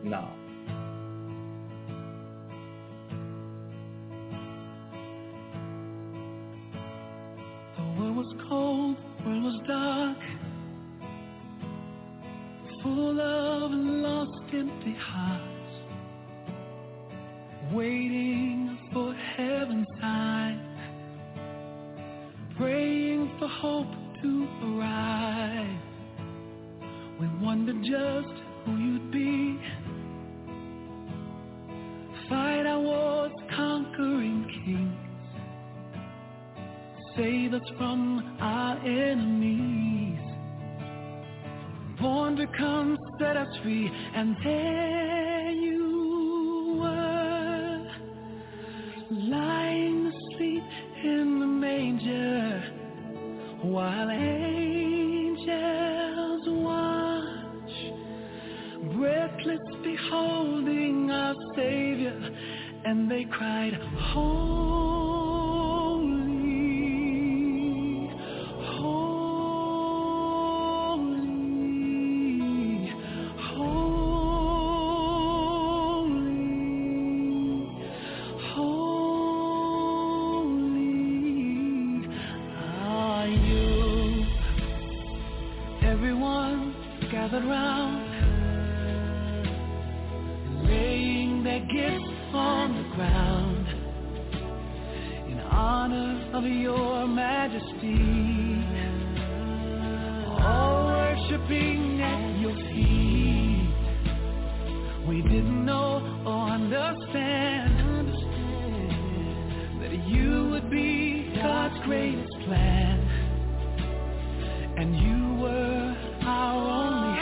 now. The world was cold, the world was dark, full of lost empty hearts, waiting for heaven's sign, praying for hope to arrive. We wondered just who you'd be, fight our wars, conquering kings, save us from our enemies, born to come set us free. And there you were, lying asleep in the manger, while angels watch, breathless beholding our Savior, and they cried, holy, holy, holy, holy are you. Everyone gathered round, laying their gifts on the ground in honor of your majesty, all worshiping at your feet. We didn't know or understand that you would be God's greatest plan, and you were our only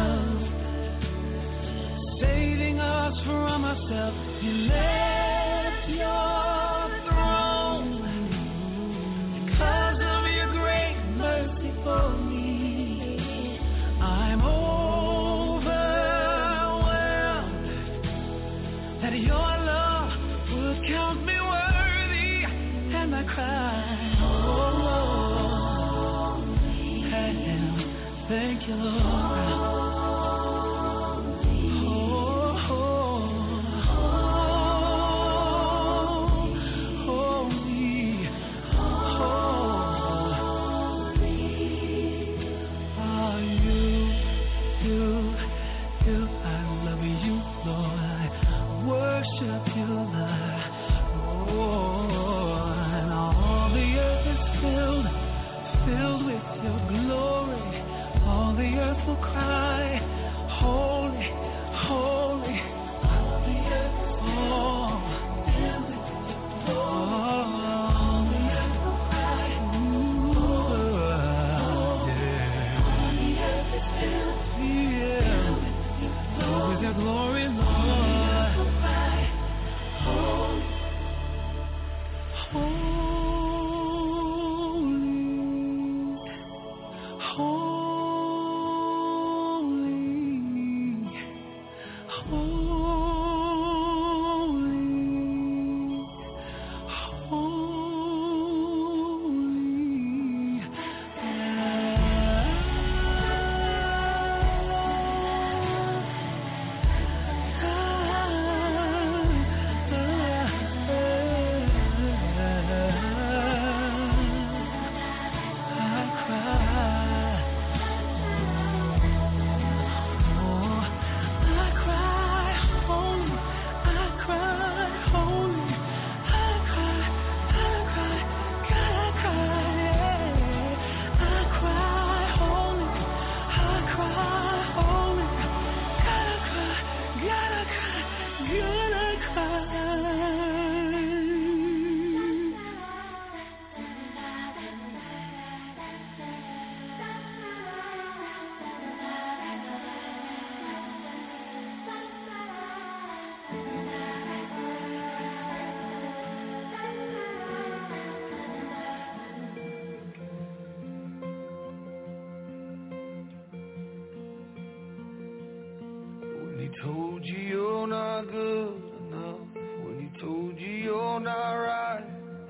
help, saving us from ourselves. You left your throne because of your great mercy for me. I'm overwhelmed that your love would count me worthy, and I cry, oh, thank you, Lord. Told you you're not good enough, when he told you you're not right,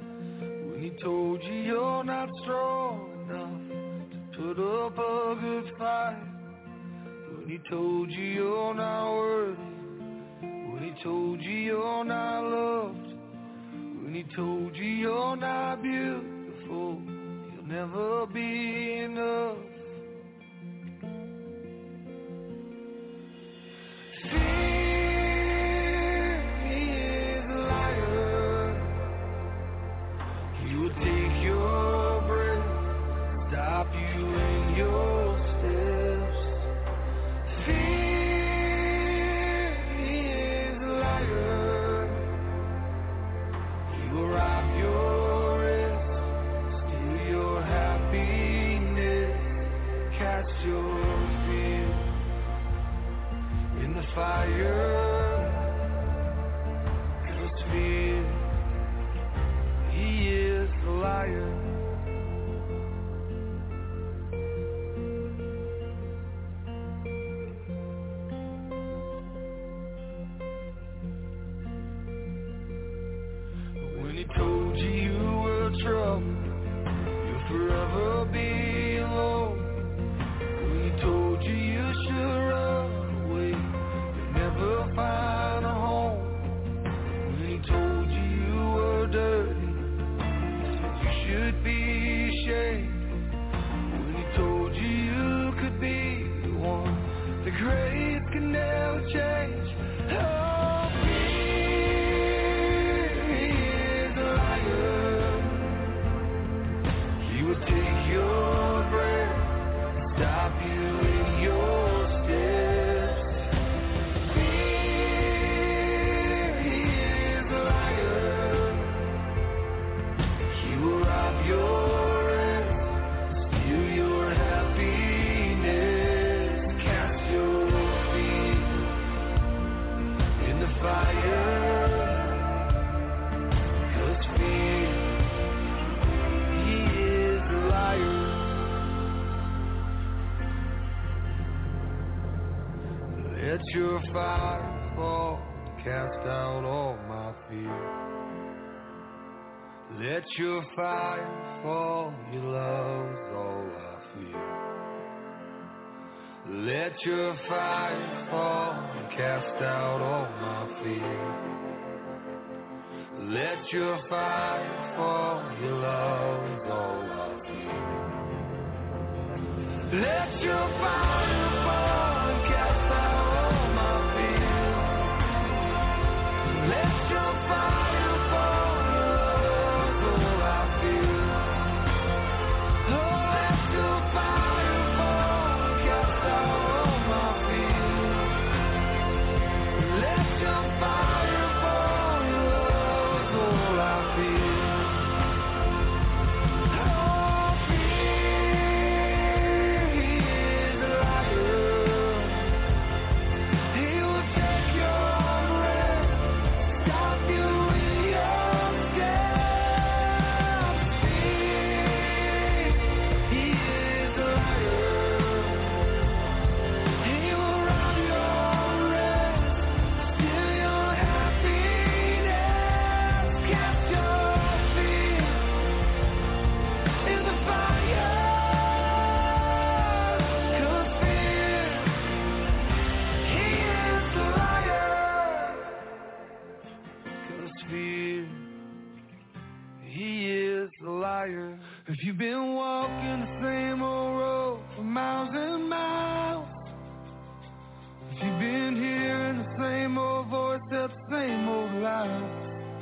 when he told you you're not strong enough to put up a good fight, when he told you you're not worthy when he told you you're not loved, when he told you you're not beautiful, you'll never be enough. Let your fire fall, cast out all my fear. Let your fire fall, your love's all I fear. Let your fire fall, cast out all my fear. Let your fire fall, your love's all I fear. Let your fire fall, cast out. Let your fire fall, all I feel. Oh, let your fire fall, cast out all my fears. Let your fire fall, all I feel. Oh, fear is a liar. He will take your breath. Stop you in your steps. He is a liar. He will rob your rest, steal your happiness, cast your fear in the fire. 'Cause fear, he is a liar. 'Cause fear, he is a liar. If you've been walking the same old road for miles and miles, if you've been hearing the same old voice at the same old lies,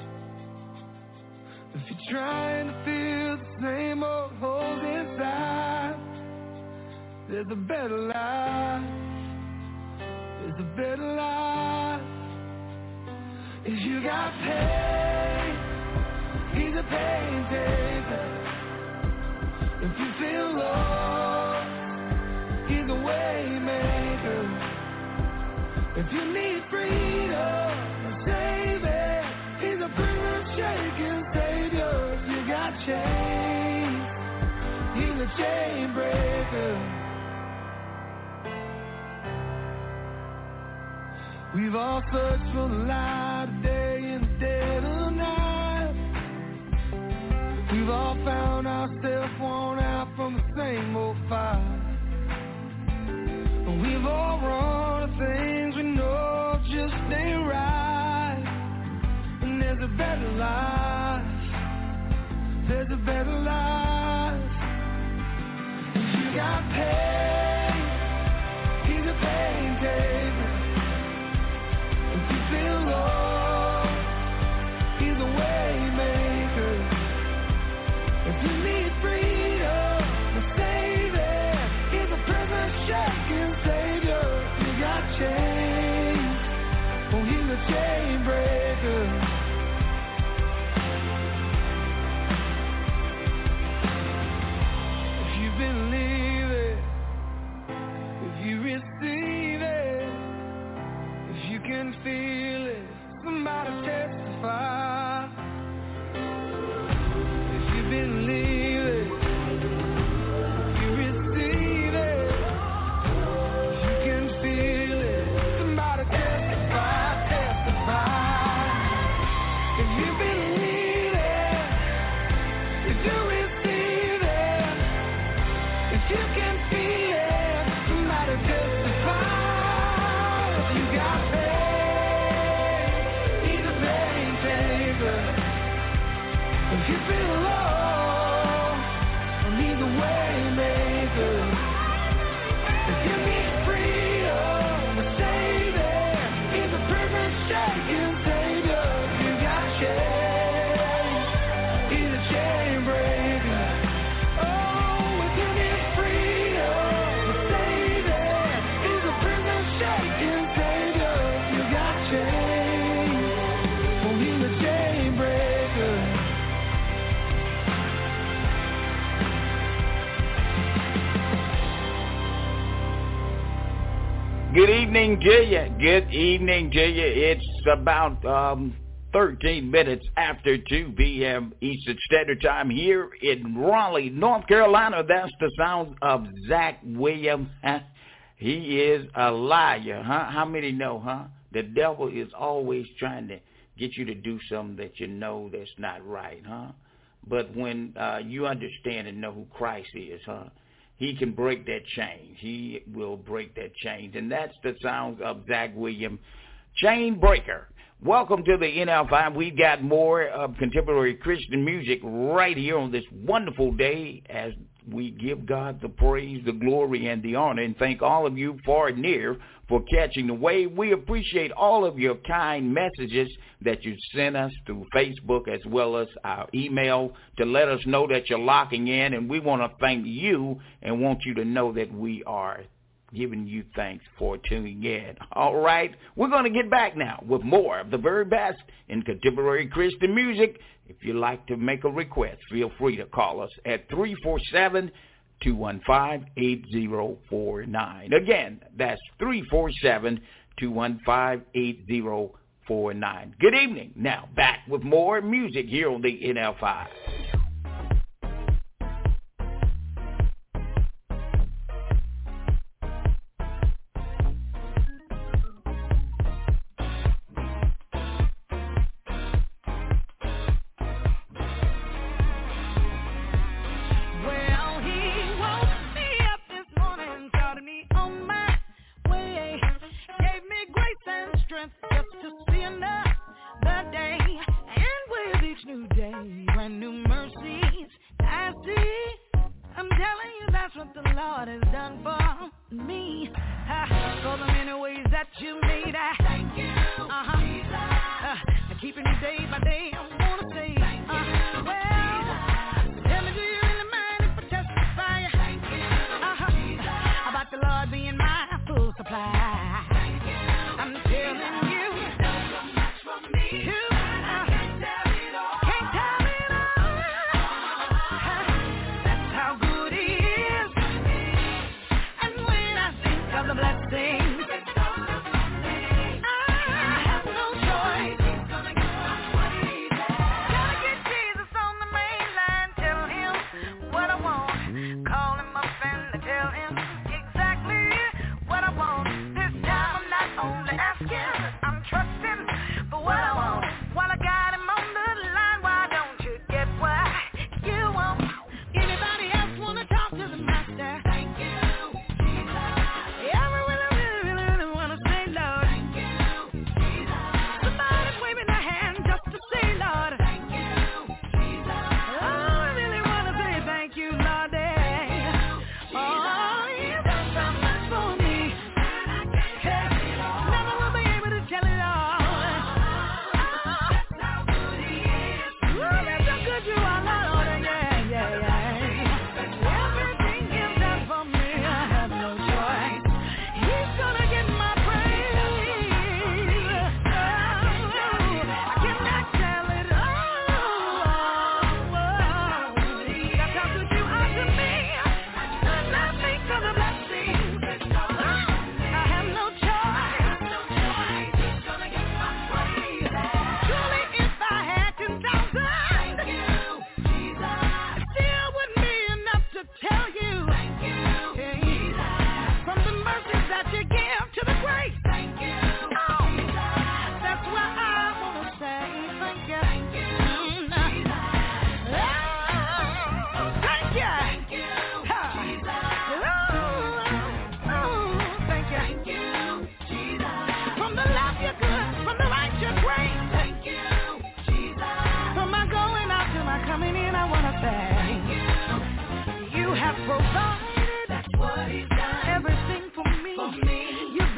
if you're trying to fill the same old holes inside, there's a better life. There's a better life. If you got pain, he's a pain taker. If you feel lost, he's a way maker. If you need freedom, save it. He's a prison shaking savior. If you got chains, he's a chain breaker. We've all searched for the light of day in the dead of night. We've all found ourselves worn out from the same old fight. We've all run to things we know just ain't right. better life. There's a better life. You got pain. He's a pain taker. If you feel low, he's a way maker. If you need freedom, the Savior. He's a prison shaking Savior. You got chains. Oh, he's a chain breaker. If you believe it, if you receive it, if you can feel it, somebody testify. If you believe it, if you receive it, if you can feel it, somebody testify, testify. If you believe it, if you receive it, if you can feel it, somebody testify. If you got pain, he's a pain taker. If you feel low, he's a way maker. If you need freedom, the Savior. He's a prison shaking Savior. You got chains, he's a chain breaker. Oh, if you need freedom, the Savior. He's a prison shaking Savior. You got chains, oh, he's a chain breaker. Good evening to you. Good evening to you. It's about 13 minutes after 2 p.m. Eastern Standard Time here in Raleigh, North Carolina. That's the sound of Zach Williams. He is a liar, huh? How many know, huh? The devil is always trying to get you to do something that you know that's not right, huh? But when you understand and know who Christ is, huh? He can break that chain. He will break that chain. And that's the sound of Zach Williams, Chain Breaker. Welcome to the NL5. We've got more of contemporary Christian music right here on this wonderful day as we give God the praise, the glory, and the honor, and thank all of you far and near for catching the wave. We appreciate all of your kind messages that you sent us through Facebook as well as our email to let us know that you're locking in, and we want to thank you and want you to know that we are giving you thanks for tuning in. All right, we're going to get back now with more of the very best in contemporary Christian music. If you'd like to make a request, feel free to call us at 347-215-8049. Again, that's 347-215-8049. Good evening. Now, back with more music here on the NL5.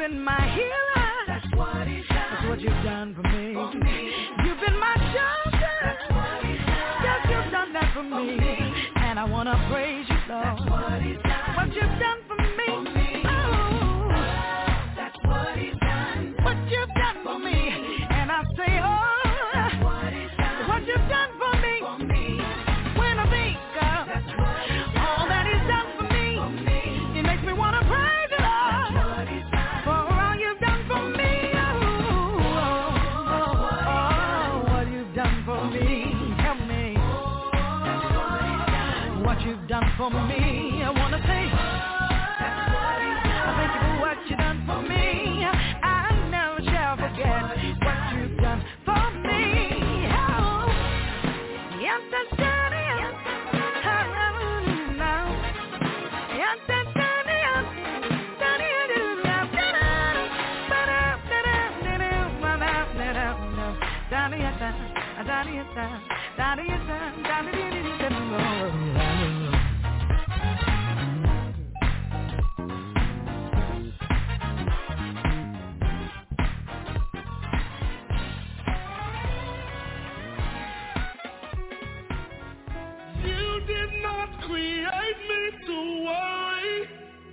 been my healer. That's what he's done. That's what you've done for me. You've been my shelter. That's what he's done. Yes, you've done that for me. And I want to praise you, Lord. That's what he's done. What you've done for me. Oh, that's what he's done. What you've done for me. And I say, oh, that's what he's done. What you've done for me. When I think all that he's done for me, it makes me want to praise you, Lord, for all you've done for me. Oh, what you've done for me. Help me. What you've done for me. I want to say, I thank you for what you've done for me. I never shall forget what you've done for me. Oh, yes, that's done. You did not create me to worry.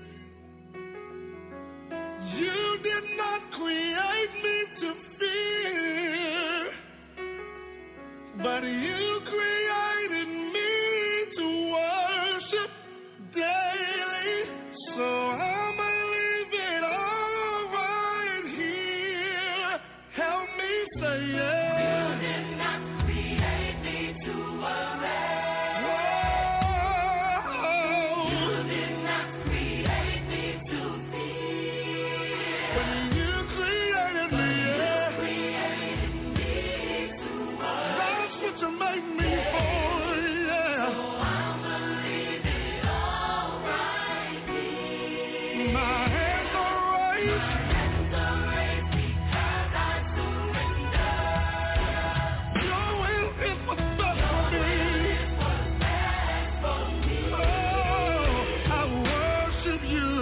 You did not create me to fear. But you created me to worship daily. So I'ma leave it all right here. Help me say yeah. You did not create me to worry. You did not create me to fear. When you created me, to make me whole, yeah. So I'ma leave it all right here. My hands are raised because I surrender. Your will is what's best for me. Oh, I worship you.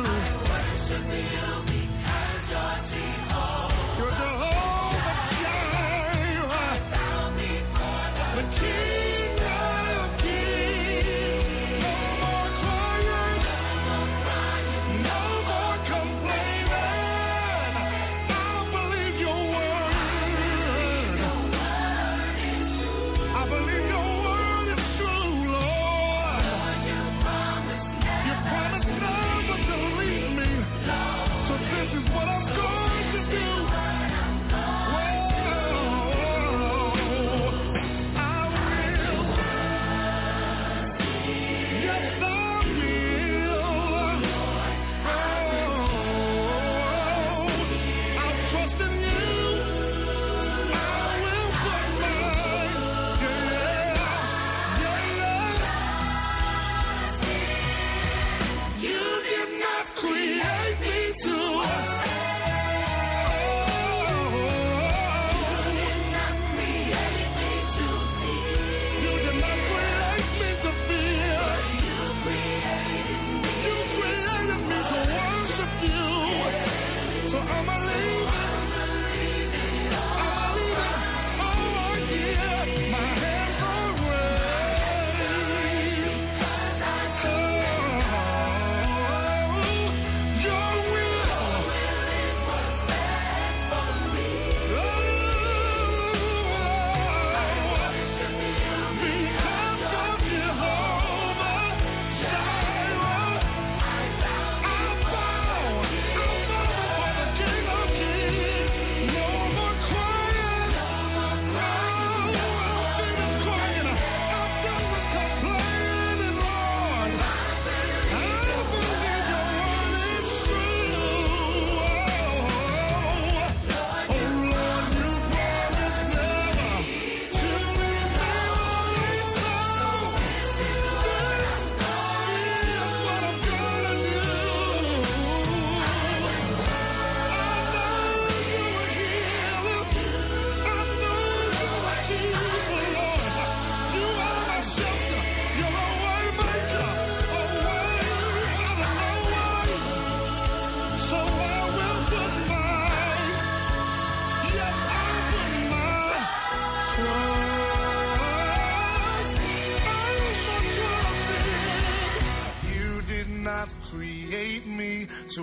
Because you're Jehovah. You're Jehovah Jireh. The King of Kings. No more crying, no more complaining.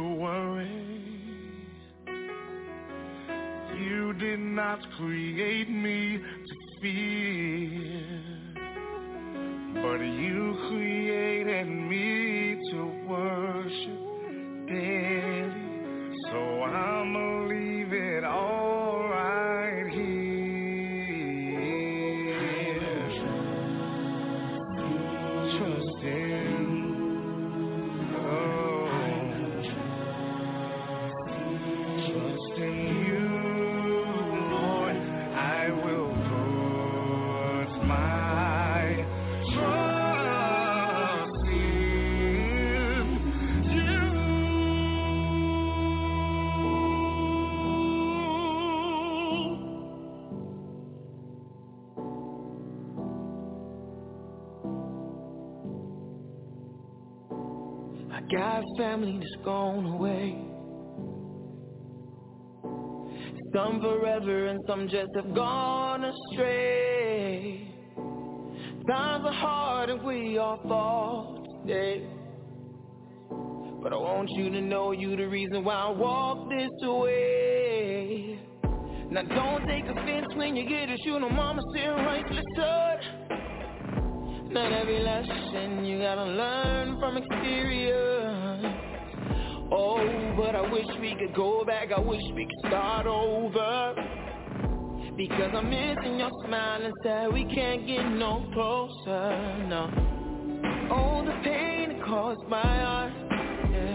worry. You did not create me to fear, but you created me to worship daily. So I'ma leave it all right here. Trust in, trust in you, Lord. I will put my trust in you. I got family that's gone away. Some forever and some just have gone astray. Times are hard and we all fall today. But I want you to know you the reason why I walk this way. Now don't take offense when you get a shoe, no mama still rightfully stood. Not every lesson you gotta learn from experience. Oh, but I wish we could go back, I wish we could start over. Because I'm missing your smile instead, we can't get no closer, no. Oh, the pain it caused my heart, yeah.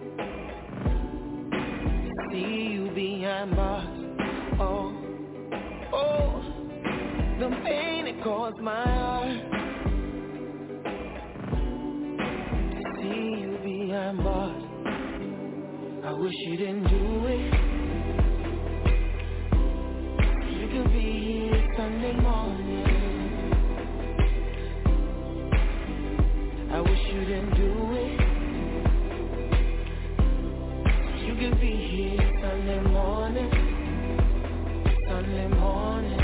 See you behind bars, oh, oh. The pain it caused my heart, see you behind bars. I wish you didn't do it. You could be here Sunday morning. I wish you didn't do it. You could be here Sunday morning. Sunday morning.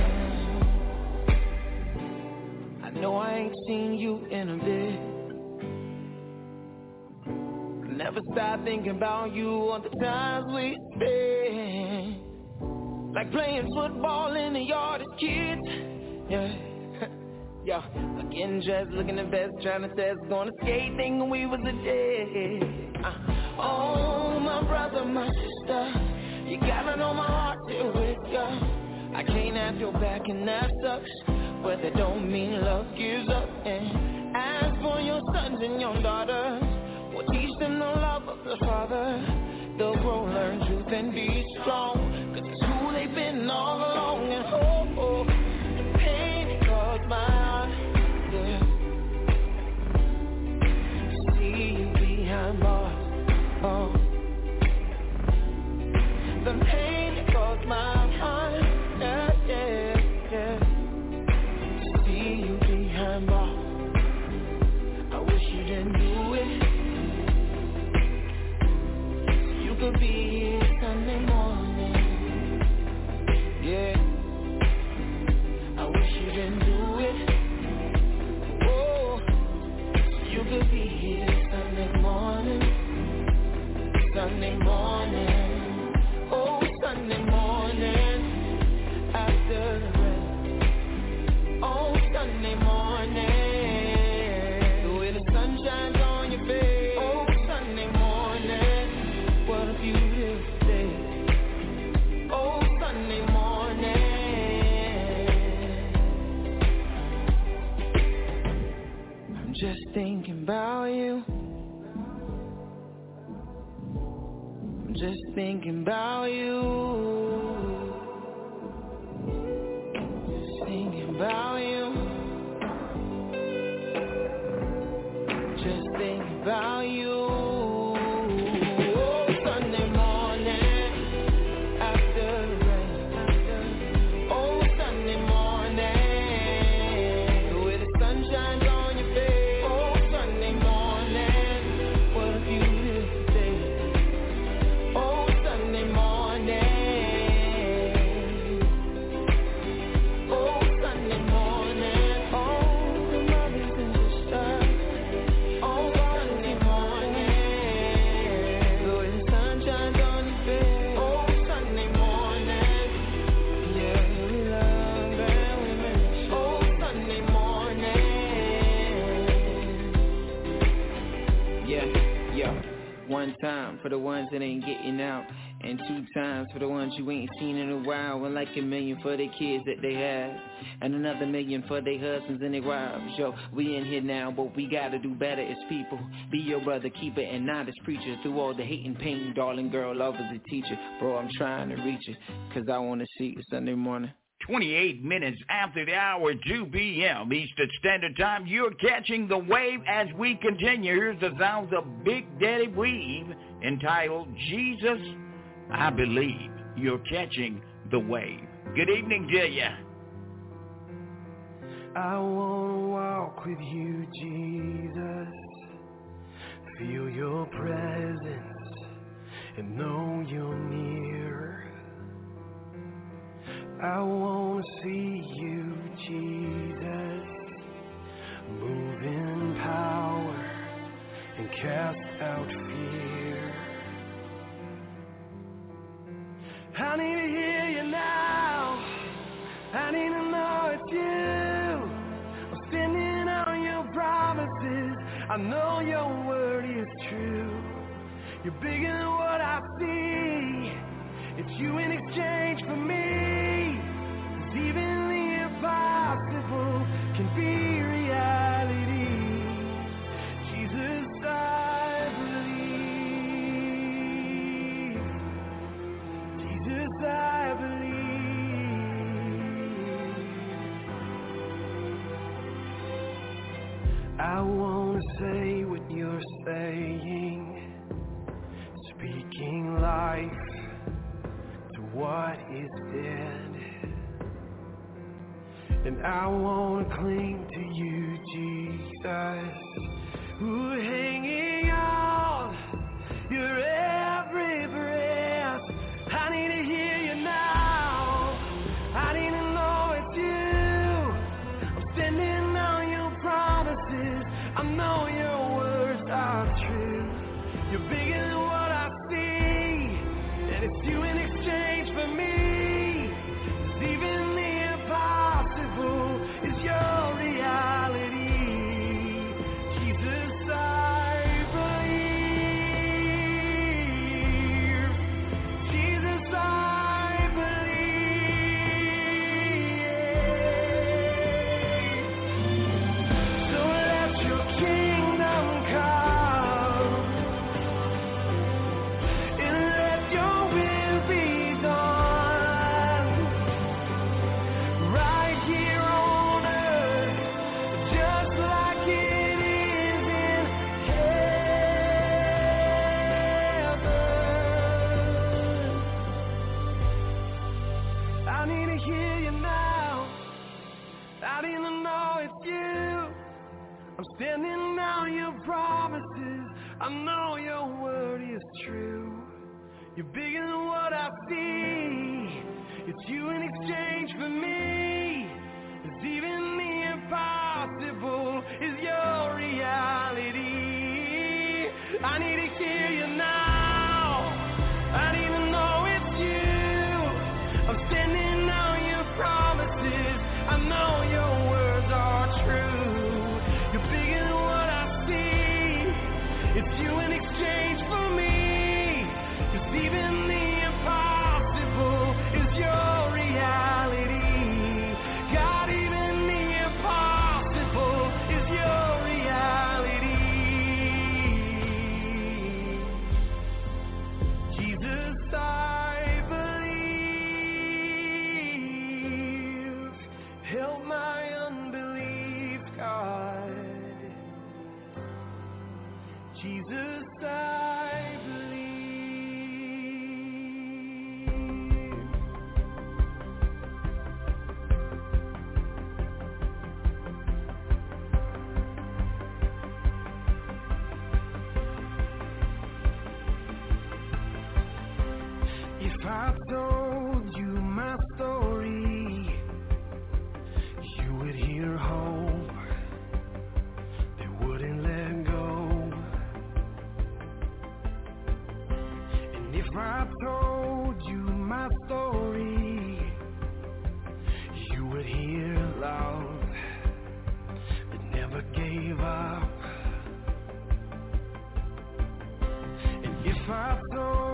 I know I ain't seen you in a bit. Never stop thinking about you on the times we spent. Like playing football in the yard as kids. Yeah, yeah. Getting dressed, looking the best, trying to test, going to skate, thinking we was a dead. Oh, my brother, my sister, you gotta know my heart still with ya. I can't have your back and that sucks, but that don't mean love gives up. And as for your sons and your daughters, we'll teach them the love of the Father. They'll grow, learn truth, and be strong. Cause it's who they've been all along. And oh, oh, the pain it caused my heart, yeah. See you behind bars, oh. The pain it caused my heart, yeah, yeah, yeah. See you behind bars. I wish you didn't do it. Could be here Sunday morning, yeah. I wish you didn't do it. Oh, you could be here Sunday morning, Sunday morning. Oh, Sunday morning after the rain. Oh, Sunday morning, the way the sun shines on your face. Oh, Sunday morning. What a beautiful day. Oh, Sunday morning. I'm just thinking about you. I'm just thinking about you. Just thinking about you. Just thinking about you. Sunday morning. that ain't getting out. And 2 times for the ones you ain't seen in a while. And like $1 million for the kids that they have. And another $1 million for their husbands and their wives. Yo, we in here now, but we gotta do better as people. Be your brother, keeper, and not as preacher. Through all the hate and pain, darling girl, love is a teacher. Bro, I'm trying to reach you, cause I wanna see you Sunday morning. 28 minutes after the hour, 2 p.m. Eastern Standard Time. You're catching the wave as we continue. Here's the sounds of Big Daddy Weave entitled Jesus, I Believe. You're catching the wave. Good evening to you. I want to walk with you, Jesus. Feel your presence and know you're near. I want to see you, Jesus, move in power and cast out fear. I need to hear you now. I need to know it's you. I'm standing on your promises. I know your word is true. You're bigger than what I see. It's you in exchange for me. 'Cause even the impossible can be reality. Jesus, I believe. Jesus, I believe. I want to say what you're saying, speaking life what is dead. And I want to cling to you, Jesus, who hanging on your every breath. I need to hear you now. I need to know it's you. I'm standing on your promises. I know your words are true. You're bigger than what I see, and it's you in exchange for me. 'Cause even the impossible is your reality. Jesus, I believe. Jesus, I believe. So let your kingdom come, and let your will be done, right here on earth, just like it is in heaven. I need to hear you now. I need to know it's you. I'm standing on your promises. I know your word is true. You're bigger than what I see. It's you in exchange for me. 'Cause even the impossible is your reality. I need to hear you now. I need to know it's you. I'm standing on your promises. I know your words are true. You're bigger than what I see. It's you in exchange for me. 'Cause even the impossible is your reality. God, even the impossible is your reality. Jesus, I believe. Help my unbelief, God. Jesus, I believe. If I told you my story, you would hear hope that wouldn't let go. And if I told you my story, you would hear love that never gave up. And if I told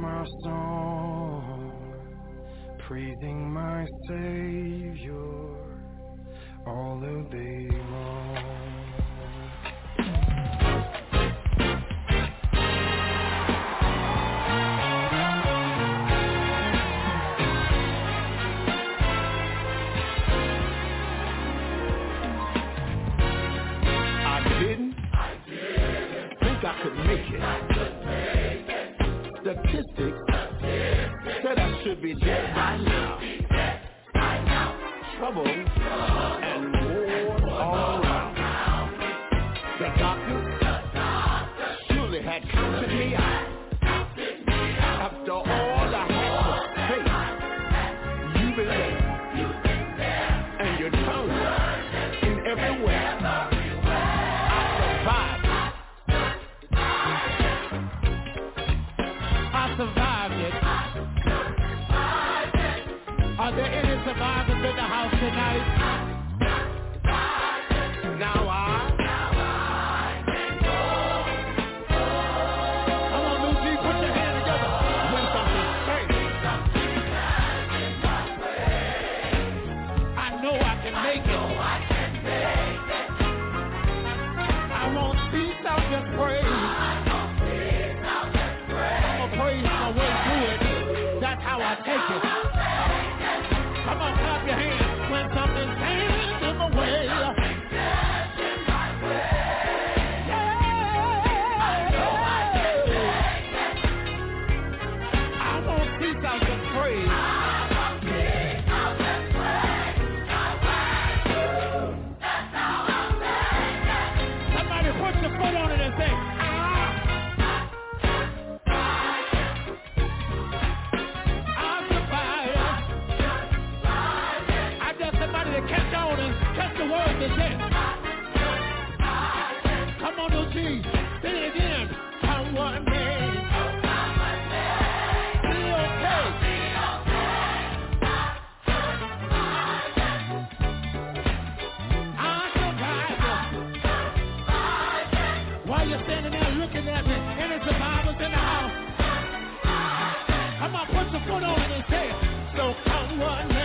my song, praising my Savior all the day long. I could make it. Statistics said I should be dead by now. Trouble and war all around. The doctors surely had counted me out. After all I had to face, you've been there. And your tongue in everywhere. Survived it. Are there any survivors in the house tonight? Now I can go. Come on, New G, put your hand together. When something changes, I know I can make it. I won't cease, I'll just praise. Praise my way through it. That's how I take it. Come on, clap your hands when something stands in my way. I won't cease out to praise. Somebody put your foot on it and say, catch on and catch the word that says. Come on, OG, say it again. Come one day. Be okay. I'm surviving. While you're standing there looking at me, any survivors in the house? Come on, put your foot on it and say it. So come one day.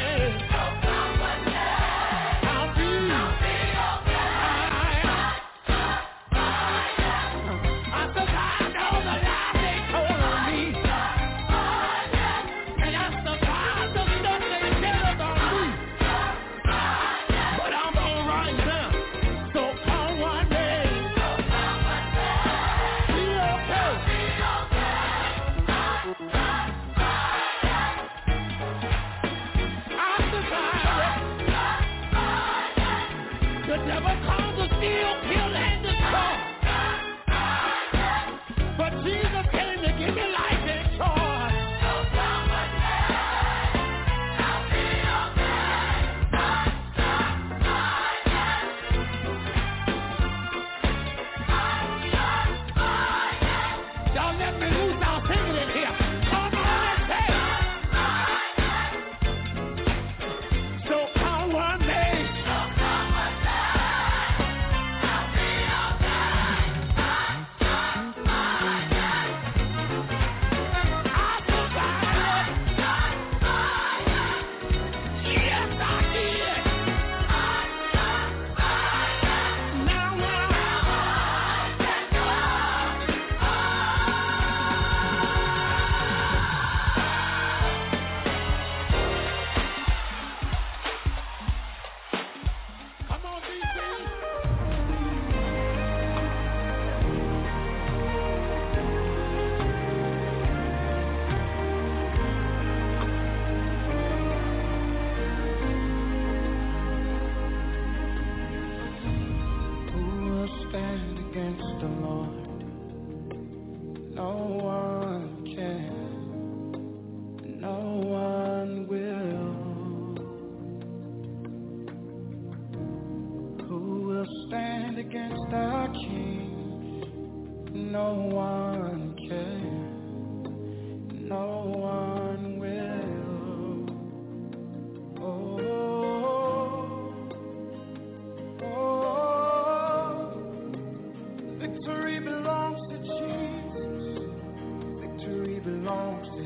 Victory belongs to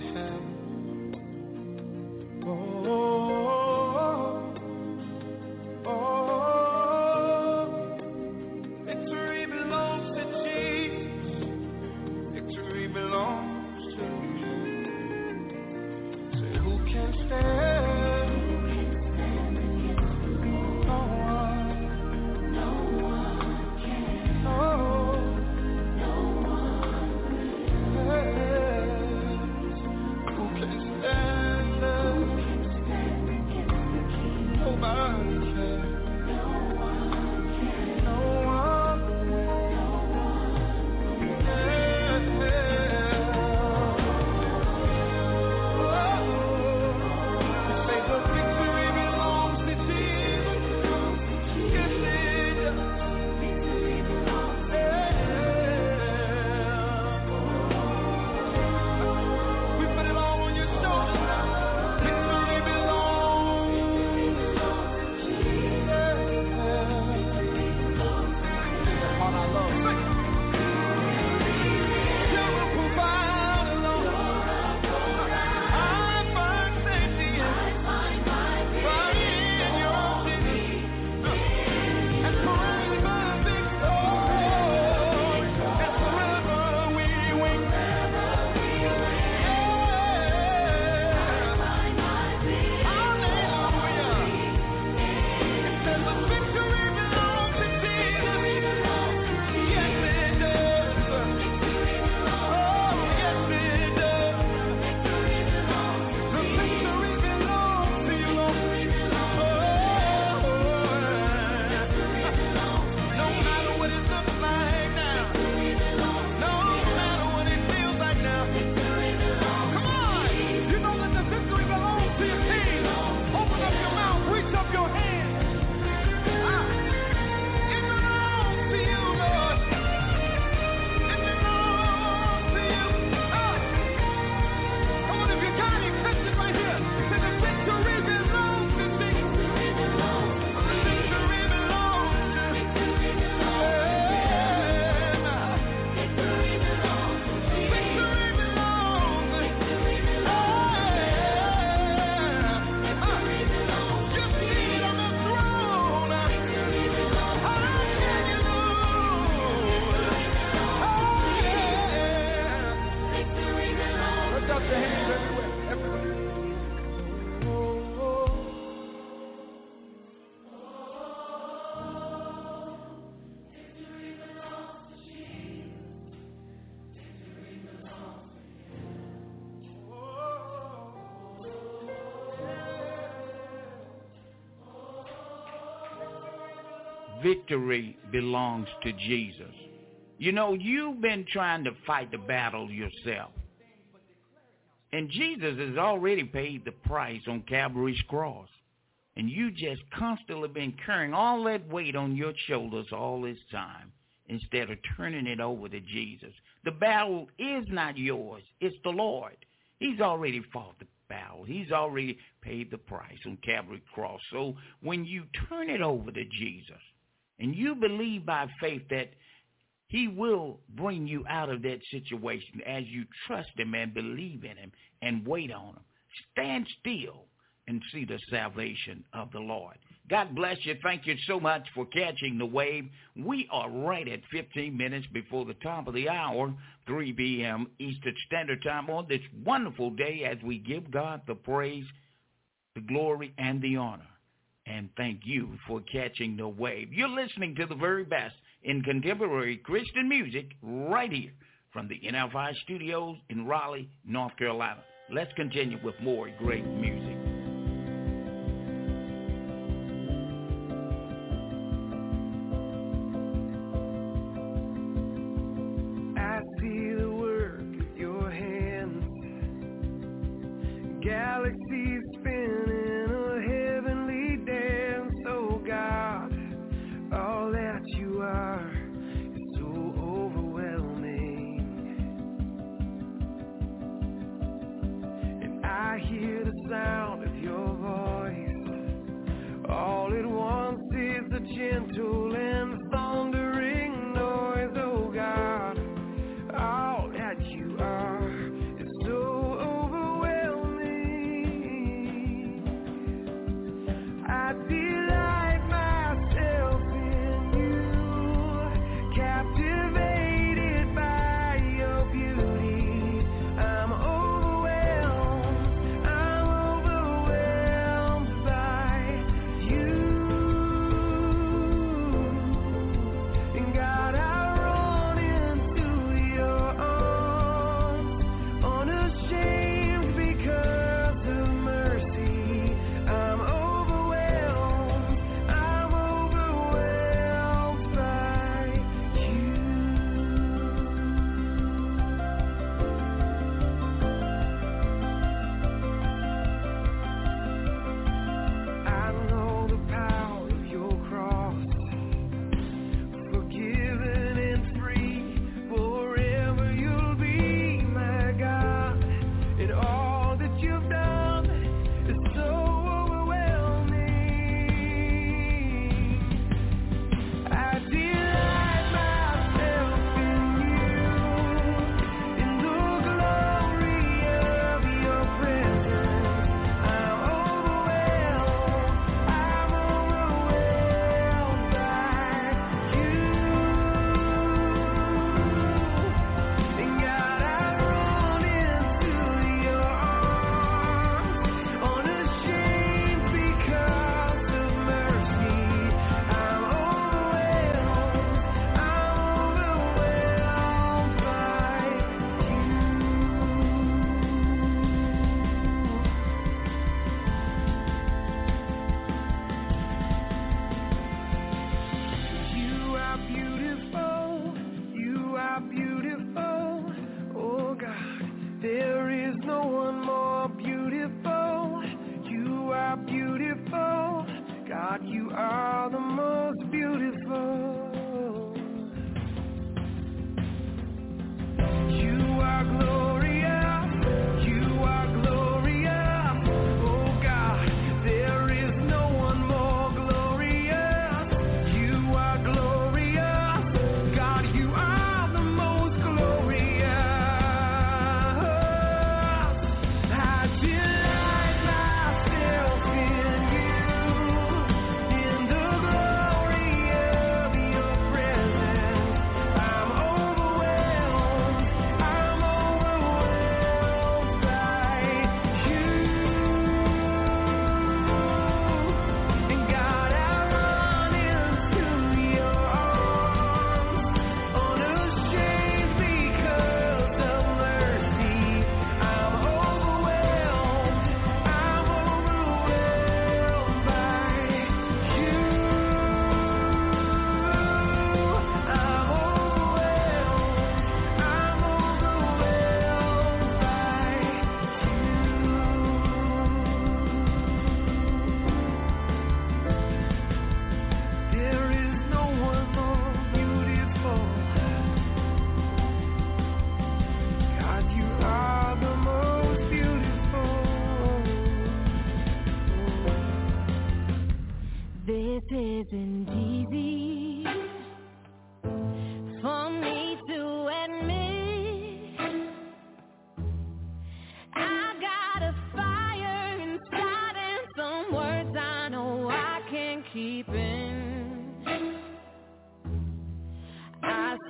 victory belongs to Jesus. You know, you've been trying to fight the battle yourself. And Jesus has already paid the price on Calvary's cross. And you just constantly been carrying all that weight on your shoulders all this time instead of turning it over to Jesus. The battle is not yours. It's the Lord. He's already fought the battle. He's already paid the price on Calvary's cross. So when you turn it over to Jesus and you believe by faith that he will bring you out of that situation as you trust him and believe in him and wait on him. Stand still and see the salvation of the Lord. God bless you. Thank you so much for catching the wave. We are right at 15 minutes before the top of the hour, 3 p.m. Eastern Standard Time on this wonderful day as we give God the praise, the glory, and the honor. And thank you for catching the wave. You're listening to the very best in contemporary Christian music right here from the NFI studios in Raleigh, North Carolina. Let's continue with more great music. I see the work of your hands, galaxies spinning a heavenly dance. Oh God, all that you are is so overwhelming. And I hear the sound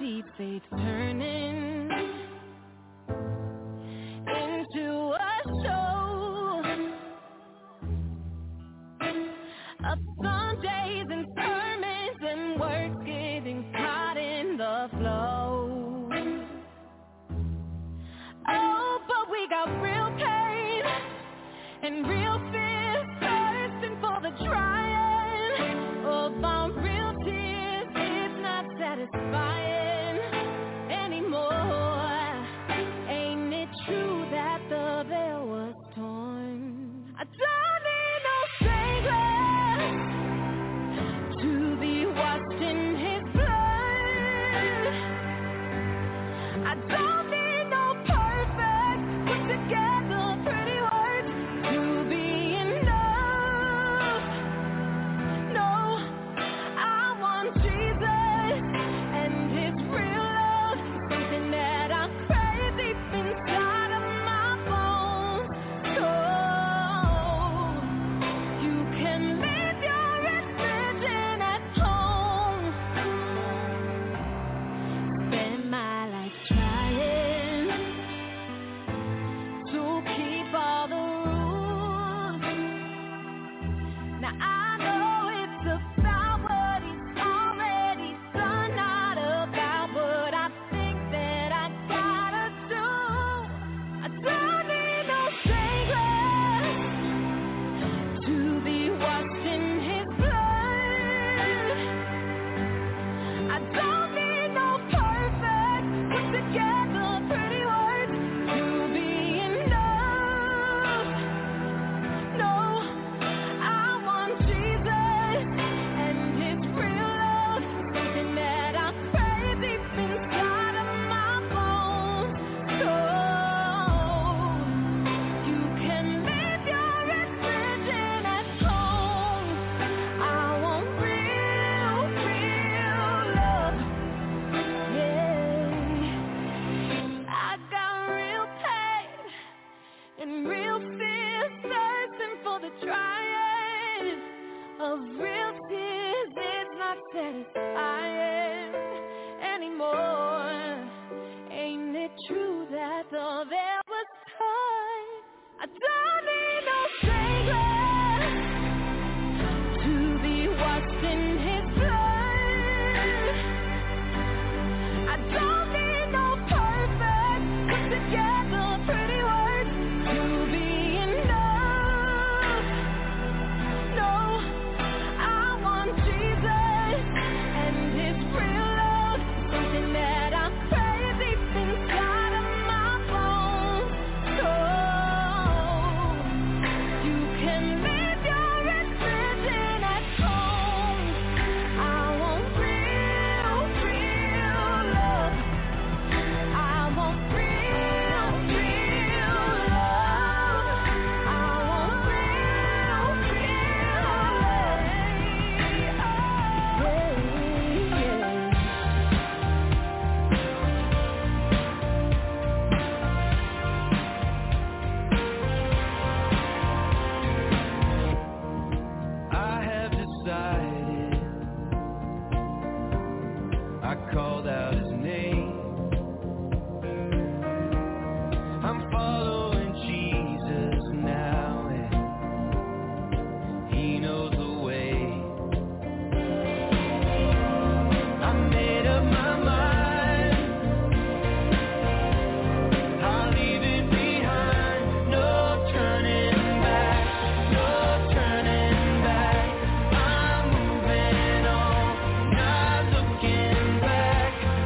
see faith turning into a show of Sundays and sermons and words getting caught in the flow. Oh, but we got real pain and real fear, thirsting for the trying of our real tears. It's not satisfying anymore. Ain't it true that the veil was torn? I don't need no stranger to be washed in his blood. I don't need no perfect, put together pretty words to be enough. No, I want Jesus and his real love, something that I crave deep inside of my bones. So you can leave your religion at home. Spend my life trying to keep all the rules. Now I know it's about what he's already done, not about what I think that I gotta do. I don't need no stranger to be washed in his blood. I don't need no perfect, put together pretty words to be enough. No, I want Jesus and his real love, something that I crave deep inside of my bones. So you can leave your religion at home. I want real love. Yeah, I got real pain and real fear, searching for the trying of real tears. It's not satisfying anymore. Ain't it true that the veil was torn? I don't need no stranger to be washed in his blood. I don't need no perfect, put together pretty words to be enough. No, I want Jesus and his real love, something that I crave deep inside of my bones. So you can leave your religion at home. I want real love. I want real love. I want I have decided. I called out his name. I'm following Jesus now, and he knows the way. I made up my mind. I'll leave it behind. No turning back. No turning back. I'm moving on, not looking back.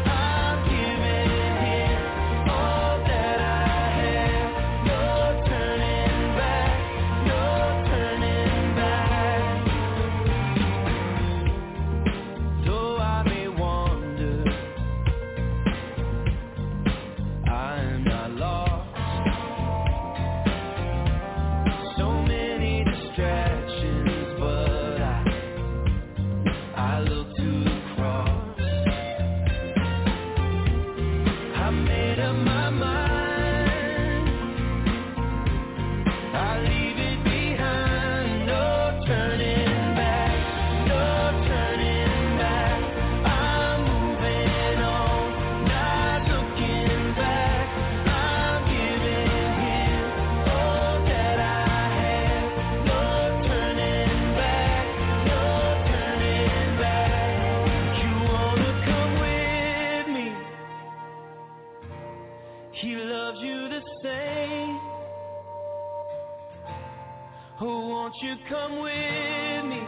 come with me?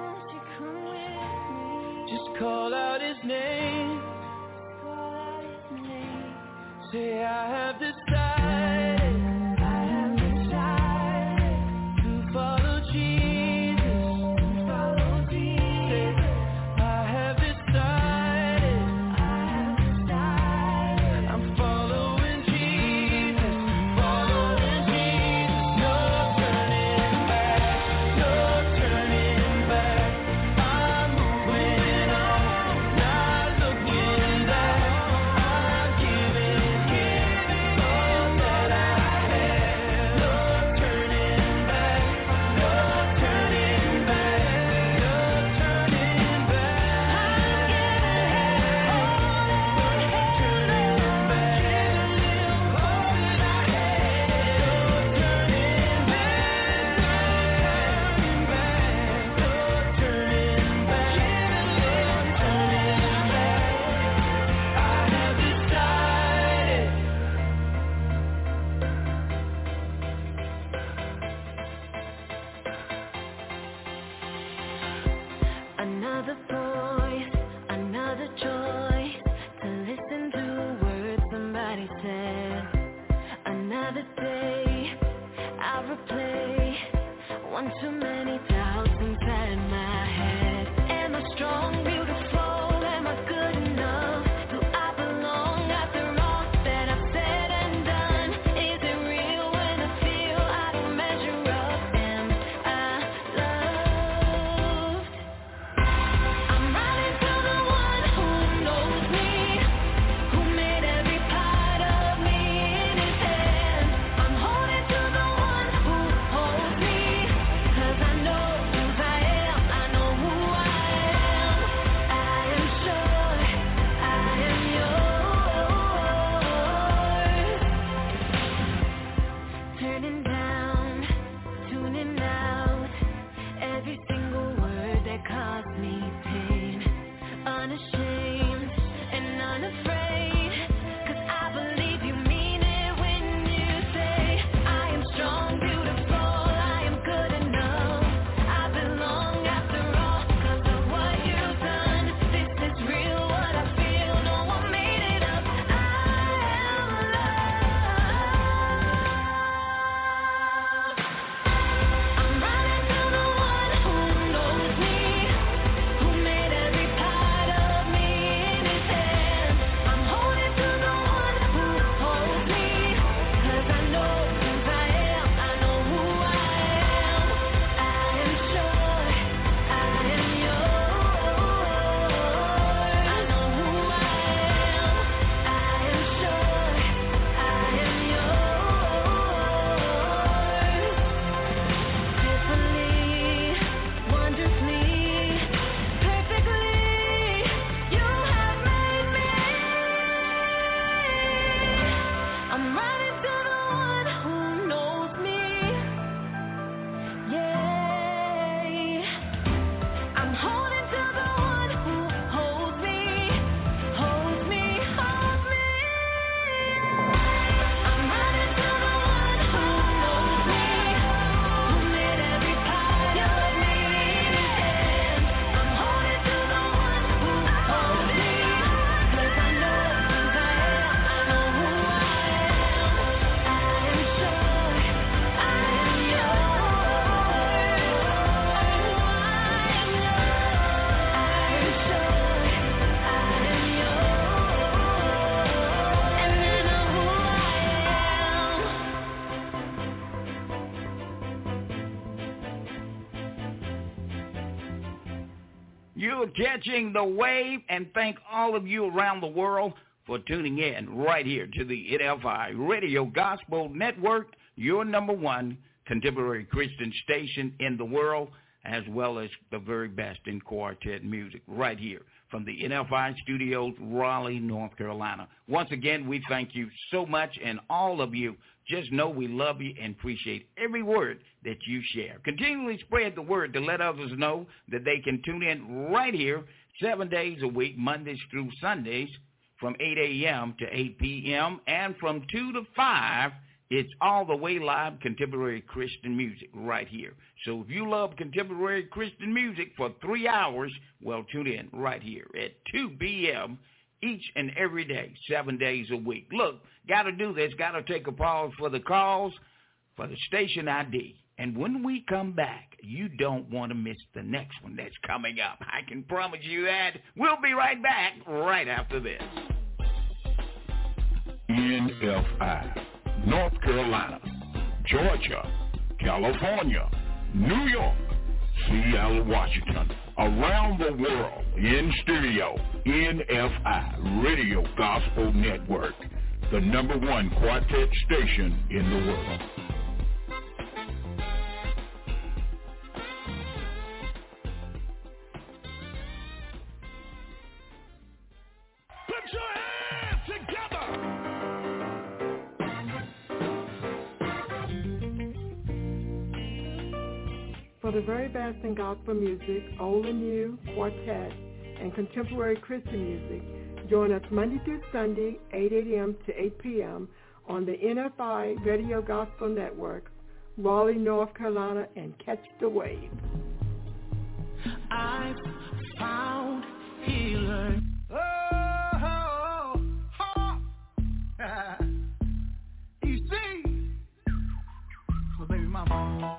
Just call out his name. Say I have decided to follow Jesus. Say I have decided I'm following Jesus. Following Jesus. No turning back. No turning back. I'm moving on, not looking back. I'm giving all that I have. No turning back. No turning back. No turning another voice, another choice to listen to words somebody said. Another day, I'll replay one too many doubts inside my head. Am I strong, beautiful? Am I good enough? Do I belong after all that I've said and done? Is it real when I feel I don't measure up? Am I loved? I'm running to the one who knows me, who made every part of me in his hand. I'm holding to the one who holds me, 'cause I know who I am, I know who I am. I am sure I am yours. Turning down, tuning out every single word that caused me pain. Unashamed and unafraid, 'cause I believe you mean it when you say I am strong, beautiful, I am good enough. I belong after all 'cause of what you've done. This is real, what I feel, no one made it up. I am loved. I'm running to the one who knows me, who made every part of me in his hand. I'm holding to the one who holds me, 'cause I know who I am, I know who I am. I am sure I am yours. I know who I am. I am sure I am yours. Fearfully, wonderfully, perfectly, you have made me. I'm running to the one who knows me. Yeah. I'm holding to the one who holds me, holds me, holds me. I'm running to the one who knows me, who made every part of me in his hand. I'm holding to the one who holds me, 'cause I know who I am, I know who I am. I am sure I am yours. I am sure I am yours. And I know who I am. You're catching the wave, and thank all of you around the world for tuning in right here to the NFI Radio Gospel Network, your number one contemporary Christian station in the world, as well as the very best in quartet music right here from the NFI studios, Raleigh, North Carolina. Once again, we thank you so much, and all of you, just know we love you and appreciate every word that you share. Continually spread the word to let others know that they can tune in right here 7 days a week, Mondays through Sundays, from 8 a.m. to 8 p.m., and from 2 to 5 It's all the way live contemporary Christian music right here. So if you love contemporary Christian music for 3 hours, well, tune in right here at 2 p.m. each and every day, 7 days a week. Look, got to do this, got to take a pause for the calls, for the station ID. And when we come back, you don't want to miss the next one that's coming up. I can promise you that. We'll be right back right after this. NFI, North Carolina, Georgia, California, New York, Seattle, Washington, around the world, in studio, NFI, Radio Gospel Network, the #1 quartet station in the world. Put your hands together. For the very best in gospel music, old and new, quartet, and contemporary Christian music, join us Monday through Sunday, 8 a.m. to 8 p.m. on the NFI Radio Gospel Network, Raleigh, North Carolina, and catch the wave. I've found healer. You see? So baby mama.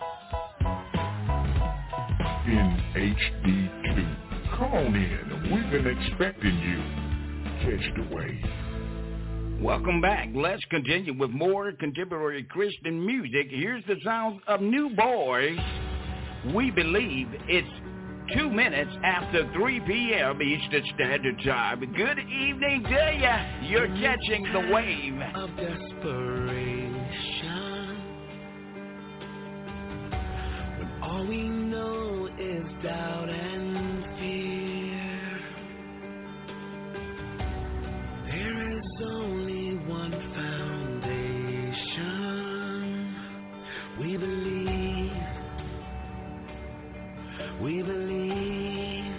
In HD2. Come on in. We've been expecting you. Catch the wave. Welcome back. Let's continue with more contemporary Christian music. Here's the sounds of New Boys. We believe it's 2 minutes after 3 p.m. Eastern Standard Time. Good evening to you. You're catching the wave Of desperation, when all we know is doubt and fear, there is only one foundation. We believe, we believe,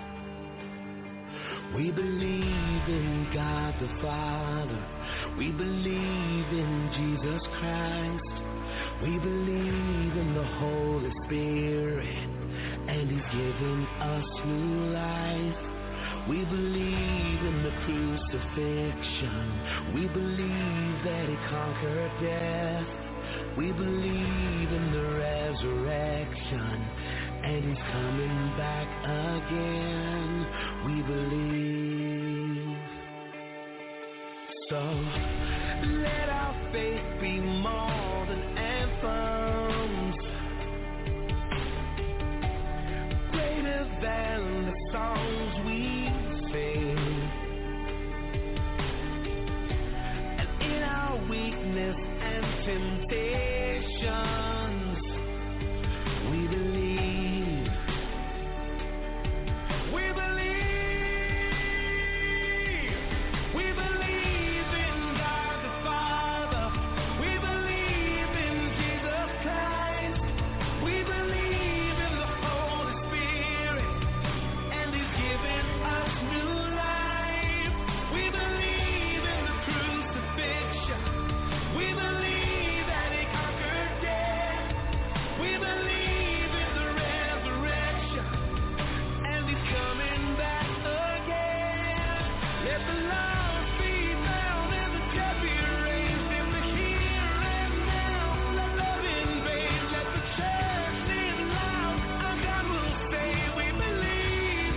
we believe in God the Father. We believe in Jesus Christ. We believe in the Holy Spirit, and He's given us new life. We believe in the crucifixion. We believe that He conquered death. We believe in the resurrection, and He's coming back again. We believe. So let our faith be more than anthems, greater than the songs we sing. And in our weakness and temptations, we believe. We believe. We believe in God the Father. We believe in Jesus Christ. We believe in the Holy Spirit, and He's given us new life. We believe in the crucifixion. We believe that He conquered death. We believe in the resurrection, and He's coming back again. Let the lost be found and the dead be raised in the here and now. Let love invade, let the church live loud. Our God will say we believe,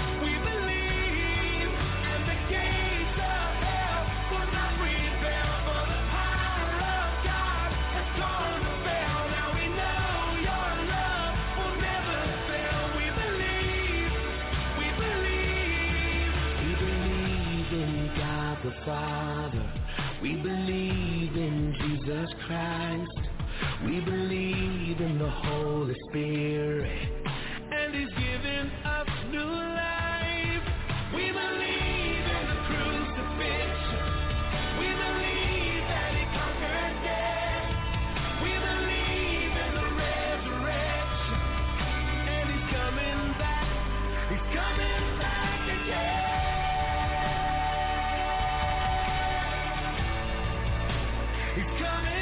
and the gates of hell will not prevail, for the power of God has gone to fail. Now we know your love will never fail. We believe, we believe. We believe in God the Father. We believe in Jesus Christ. We believe in the Holy Spirit, and He's given us new life. We believe in the crucifixion. We believe that He conquered death. We believe in the resurrection, and He's coming back. He's coming back again. He's coming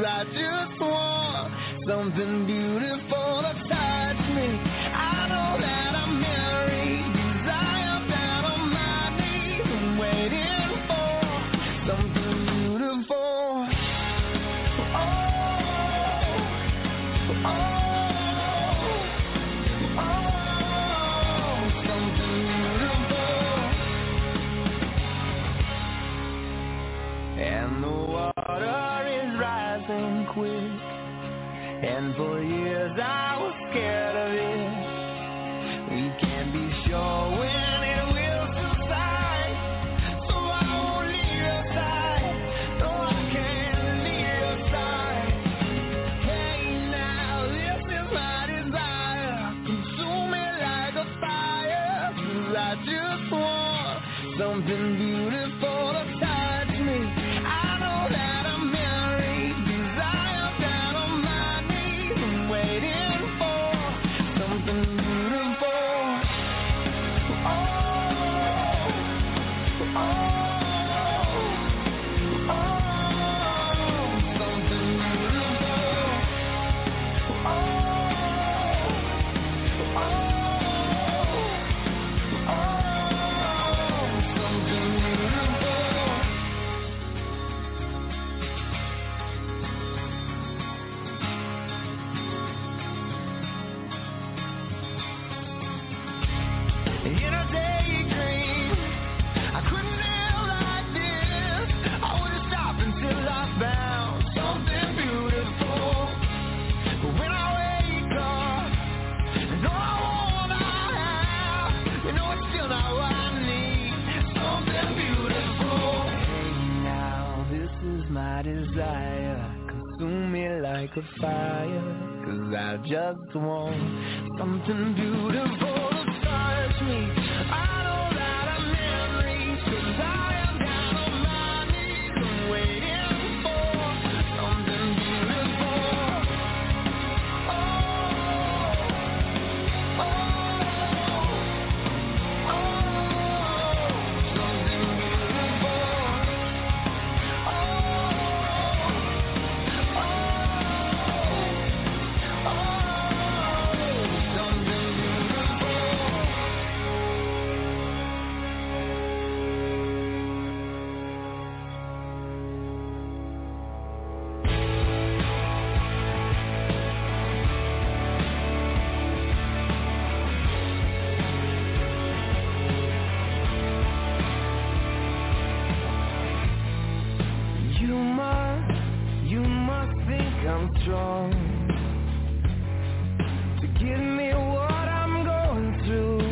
'cause I just want something beautiful to touch me. I know that I'm married, 'cause I am down on my knees and waiting for something beautiful. Oh, oh, oh, something beautiful. And the water is rising quick, and for years I was scared of it. We can't be sure when it will subside, so I won't leave your side. No, I can't leave your side. Hey, now this is my desire. Consume me like a fire, 'cause I just want something beautiful to touch me. I know that I'm married, 'cause I am down on my knees and waiting for something beautiful. Oh, oh, oh, something beautiful. Oh, oh, oh, something beautiful. In a daydream, I couldn't live like this. I wouldn't stop until I found something beautiful. But when I wake up, and all I want I have, you know it's still not what I need. Something beautiful. Hey, now this is my desire. Consume me like a fire, 'cause I just want something beautiful to touch me. I know that I'm married, 'cause I am down on my knees and waiting for something beautiful. Oh, oh, oh, something beautiful. Oh, oh, something beautiful. You must think I'm strong to give me what I'm going through.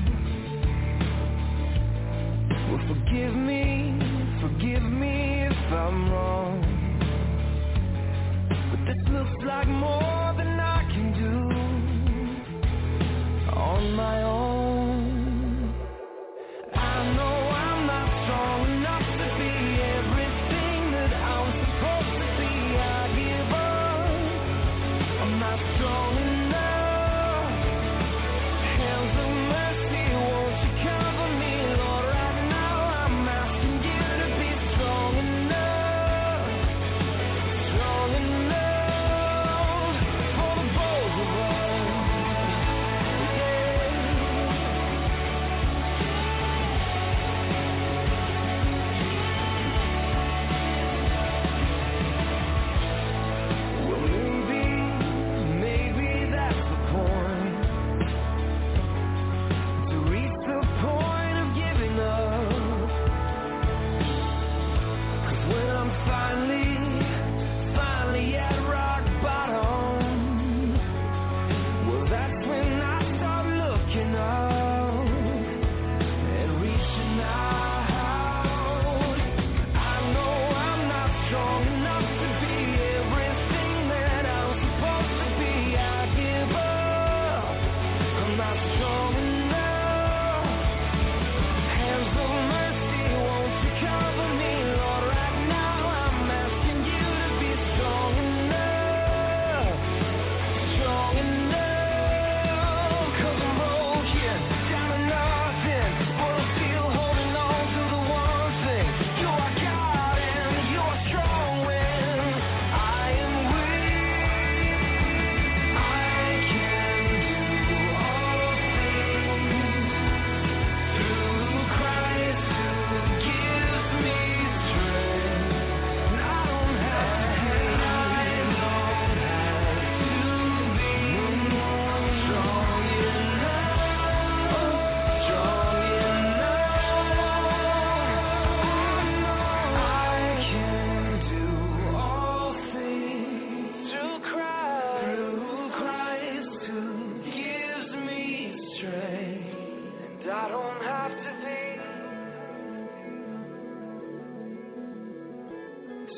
Well, forgive me if I'm wrong, but this looks like more than I can do on my own. I know I'm not strong enough to be everything that I'm supposed to be. I give up. I'm not strong enough. Hands of mercy, won't you cover me, Lord? Right now I'm asking you to be strong enough. Strong enough.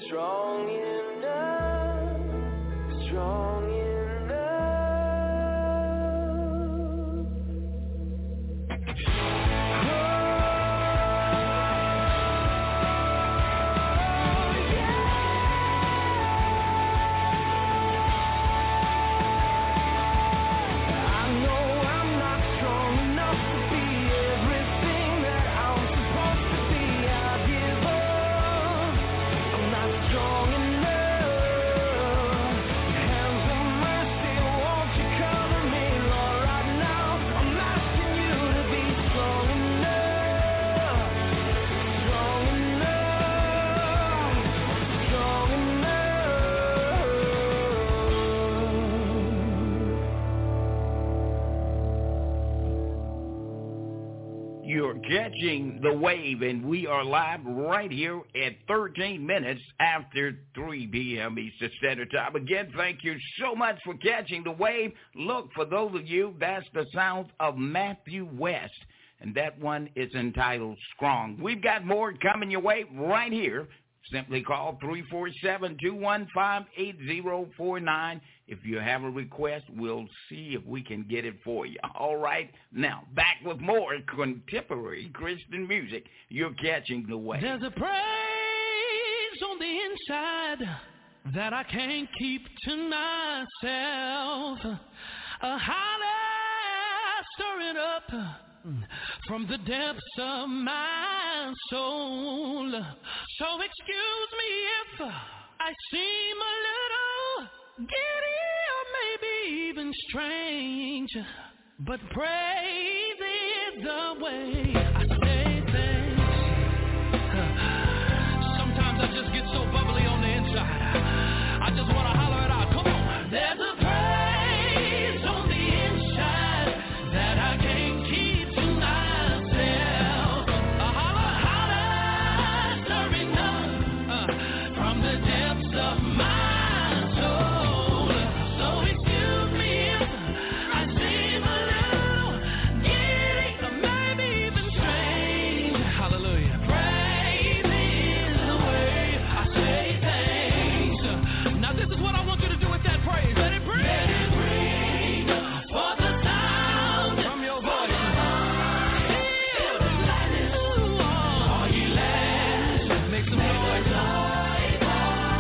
strong enough, strong enough. Catching the Wave, and we are live right here at 13 minutes after 3 p.m. Eastern Standard Time. Again, thank you so much for catching the wave. Look, for those of you, that's the sound of Matthew West, and that one is entitled Strong. We've got more coming your way right here. Simply call 347-215-8049. If you have a request, we'll see if we can get it for you. All right? Now, back with more contemporary Christian music. You're catching the wave. There's a praise on the inside that I can't keep to myself. A holler stirring up from the depths of my soul. So excuse me if I seem a little giddy or maybe even strange, but praise is the way I say things. Sometimes I just get so bubbly on the inside, I just want to holler it out. Come on. There's a praise on the inside that I can't keep to myself. A holler stirring up from the depths of my soul. So excuse me if I seem a little giddy or maybe even strange. Hallelujah. Praise is the way I say things. Now this is what I want you to do with that praise. Let it bring. Let it bring for the sound from your voice. Feel the gladness. All ye lands, make some noise.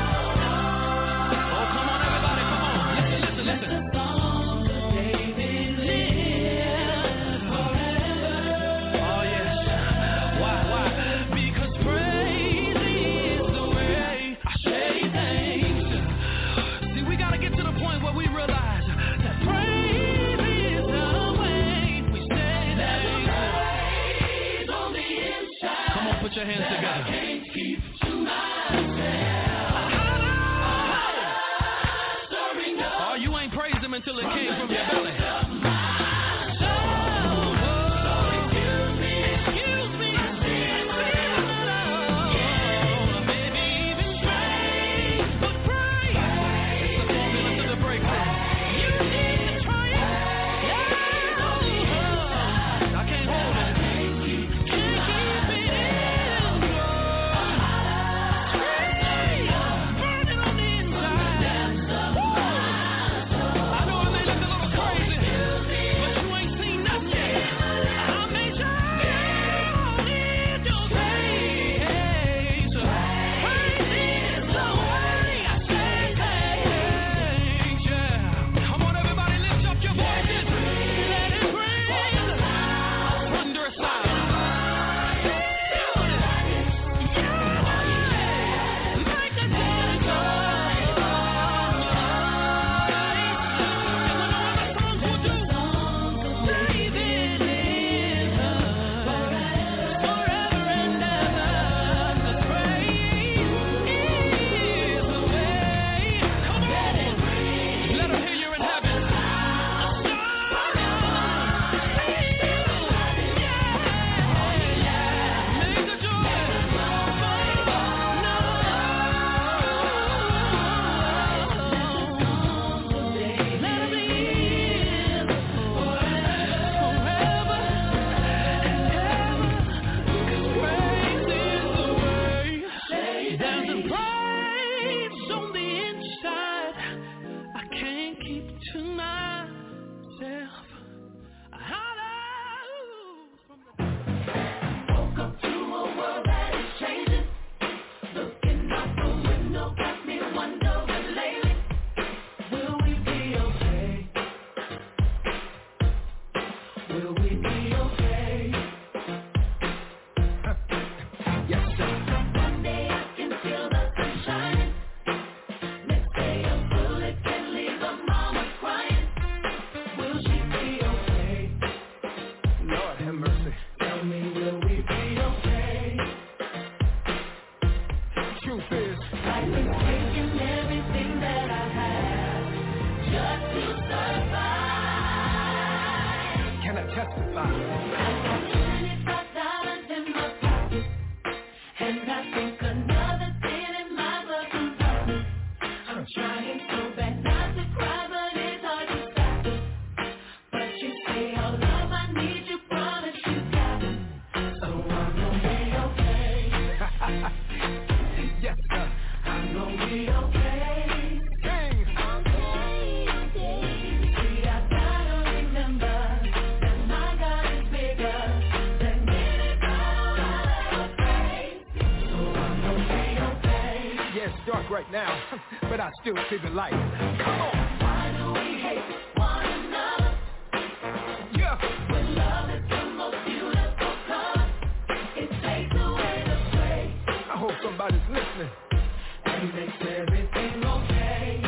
it's dark right now, but I still see the light. Come on. Why do we hate one another? Yeah. When love is the most beautiful color, it takes away the gray. I hope somebody's listening. And makes everything okay.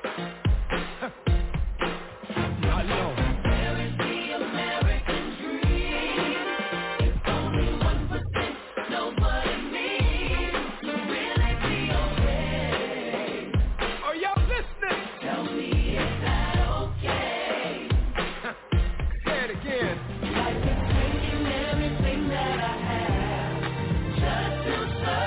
I know. There is the American dream. If only 1% know what it means to really be okay. Are y'all listening? Tell me, is that okay? Say it again. Life is taking everything that I have just to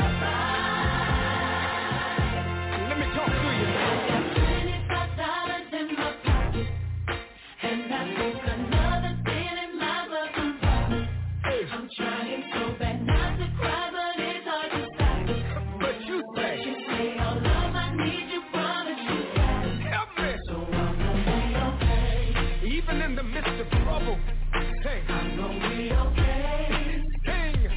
survive. Let me talk to you. I got $25 in my pocket, and I think another thing in my blood compartment. I'm trying so bad not to cry, but it's hard to stop. But you say, You say, oh love, I need you, promise you got it. help me. So I'm gonna be okay. Even in the midst of trouble, sing. I'm gonna be okay. Sing. You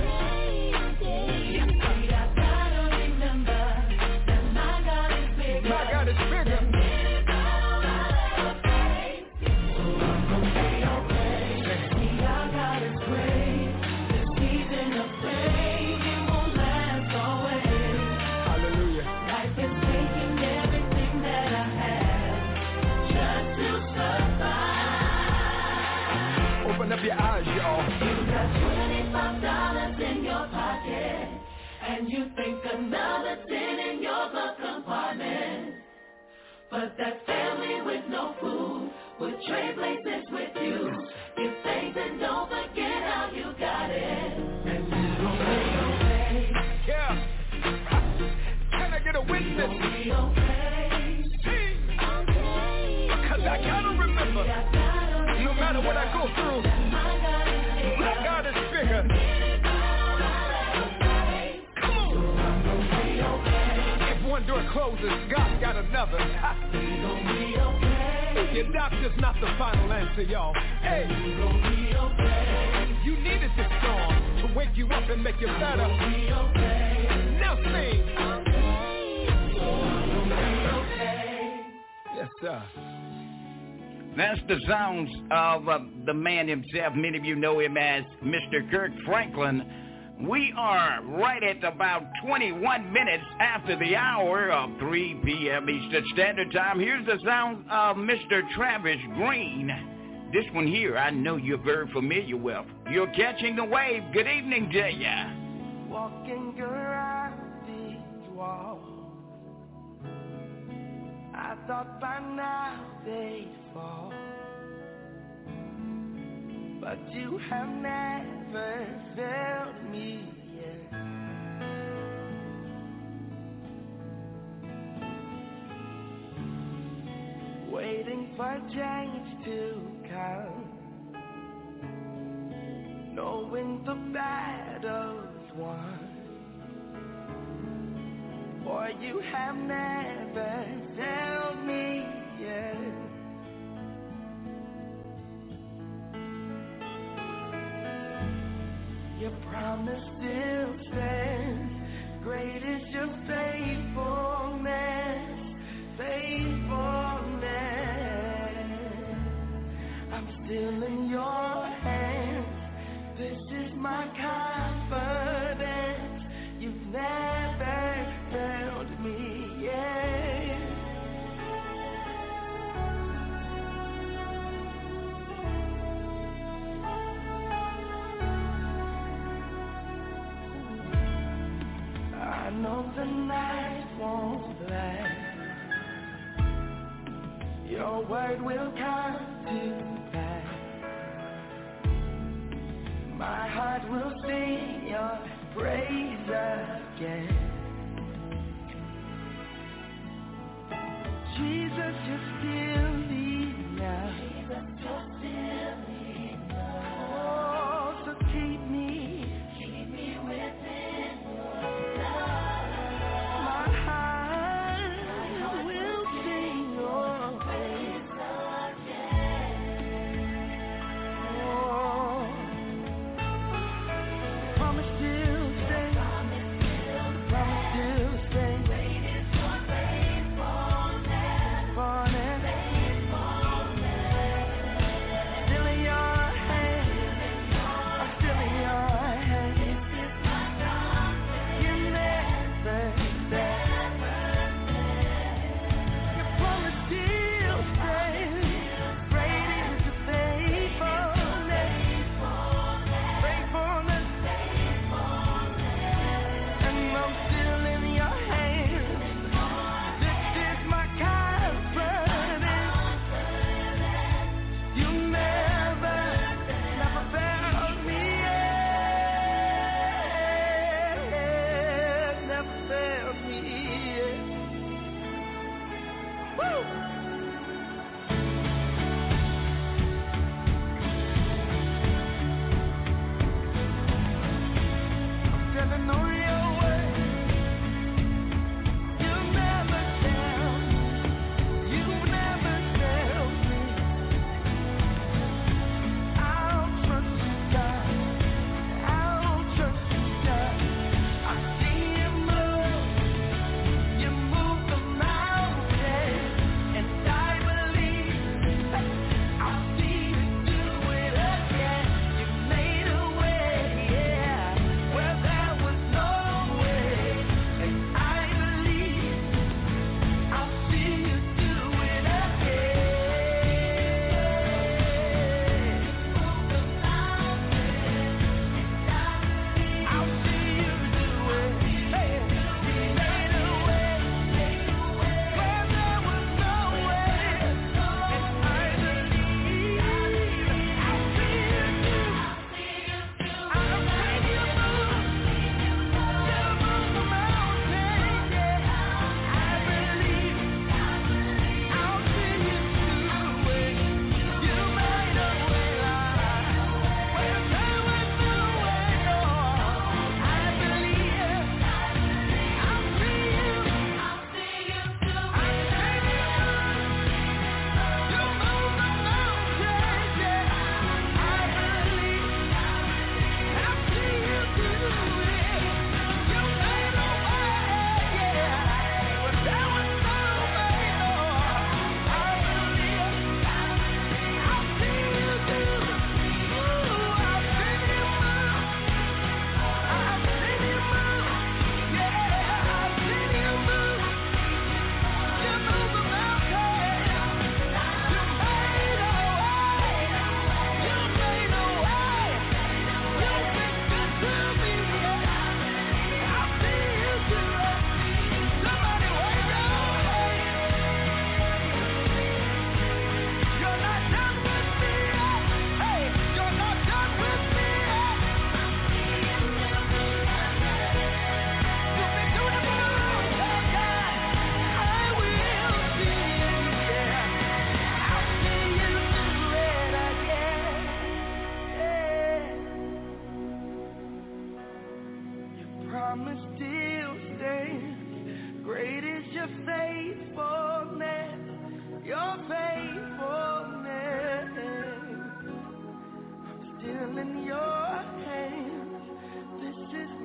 see, I gotta remember that my God is bigger. My God is bigger. Than anything I face. So I'm gonna be okay. See, our God is great. This season of pain, it won't last always. Hallelujah. Life is taking everything that I have just to survive. Open up your eyes, y'all. You got $25 in your pocket, and you think another 10 in your glove compartment. But that family with no food would trade places with you. Give thanks and don't forget how you got it. And you gon' be okay. Yeah. Can I get a witness? Be okay. Sing. Because I gotta remember, no matter what I go through, my God is bigger. Come on. If one door closes, God's got another. Your doctor's not the final answer, y'all. Hey, you needed this storm to wake you up and make you better. Now sing. Yes, sir. That's the sounds of the man himself. Many of you know him as Mr. Kirk Franklin. We are right at about 21 minutes after the hour of 3 p.m. Eastern Standard Time. Here's the sound of Mr. Travis Green. This one here I know you're very familiar with. You're Catching the Wave. Good evening to ya. Walking around these walls, I thought by now they'd fall, but you have never failed me yet. Waiting for change to come, knowing the battle's won, for you have never failed me yet. Your promise still stands. Great is your faithfulness, faithfulness. I'm still in your hands. This is my confidence. You've never failed me yet. I know the night won't last. Your word will come to pass. My heart will sing your praise again. Jesus, you're still enough. Oh, so keep me within your love. My heart will sing your praise again. Oh, promise still stay. Promise still stay.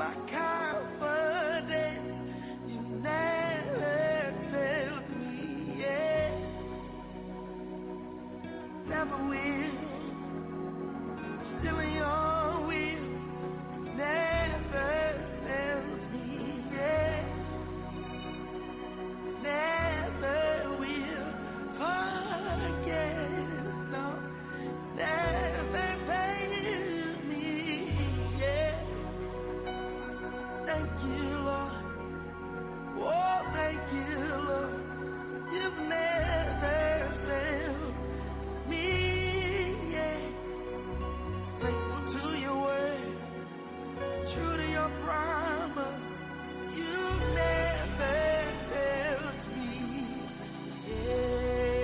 my confidence. You never failed me, yeah. Never will. Still in your will. Never failed me, yeah. Never will forget, no. Never failed me, yeah. Thank you, Lord. Oh, thank you, Lord. You've never failed me, yeah. Faithful to your word, true to your promise. You've never failed me, yeah.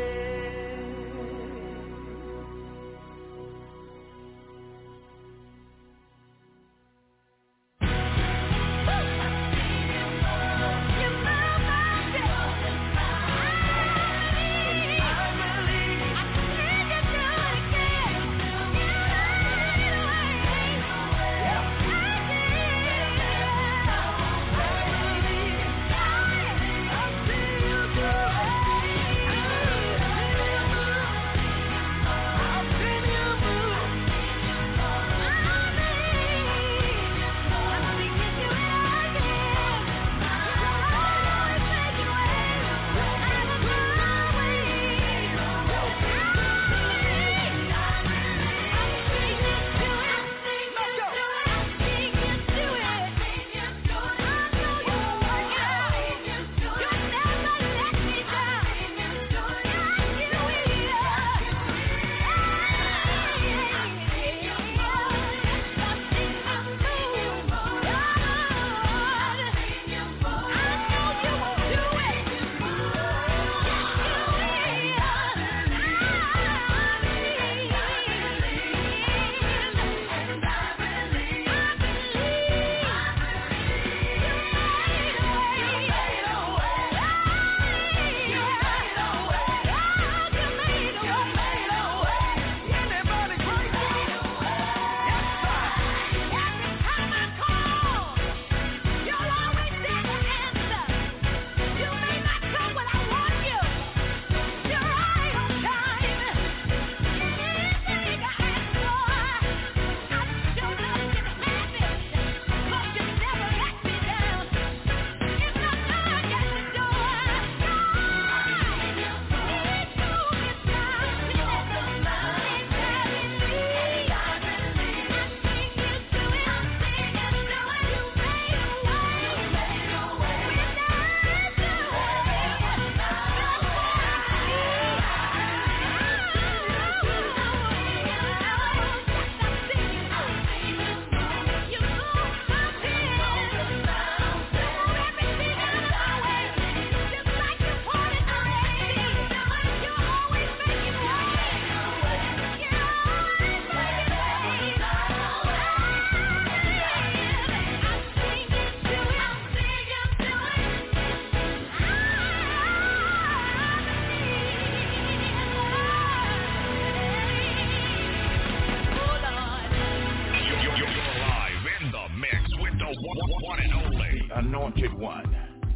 Anointed One.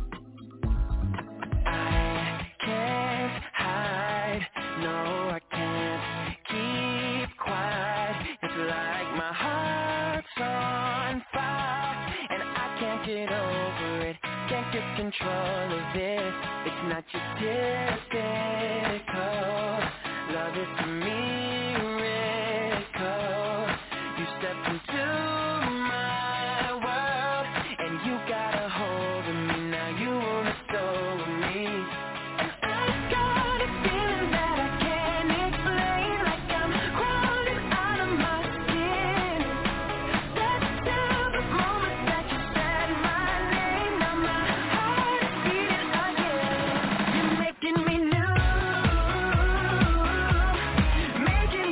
I can't hide, no I can't keep quiet. It's like my heart's on fire, and I can't get over it, can't get control of it. It's not just typical, love is a miracle. You stepped into my world, and you got a hold of me, now you wanna go with me. And I got a feeling that I can't explain, like I'm crawling out of my skin. That silver moment that you said my name, now my heart is beating again. You're making me new, making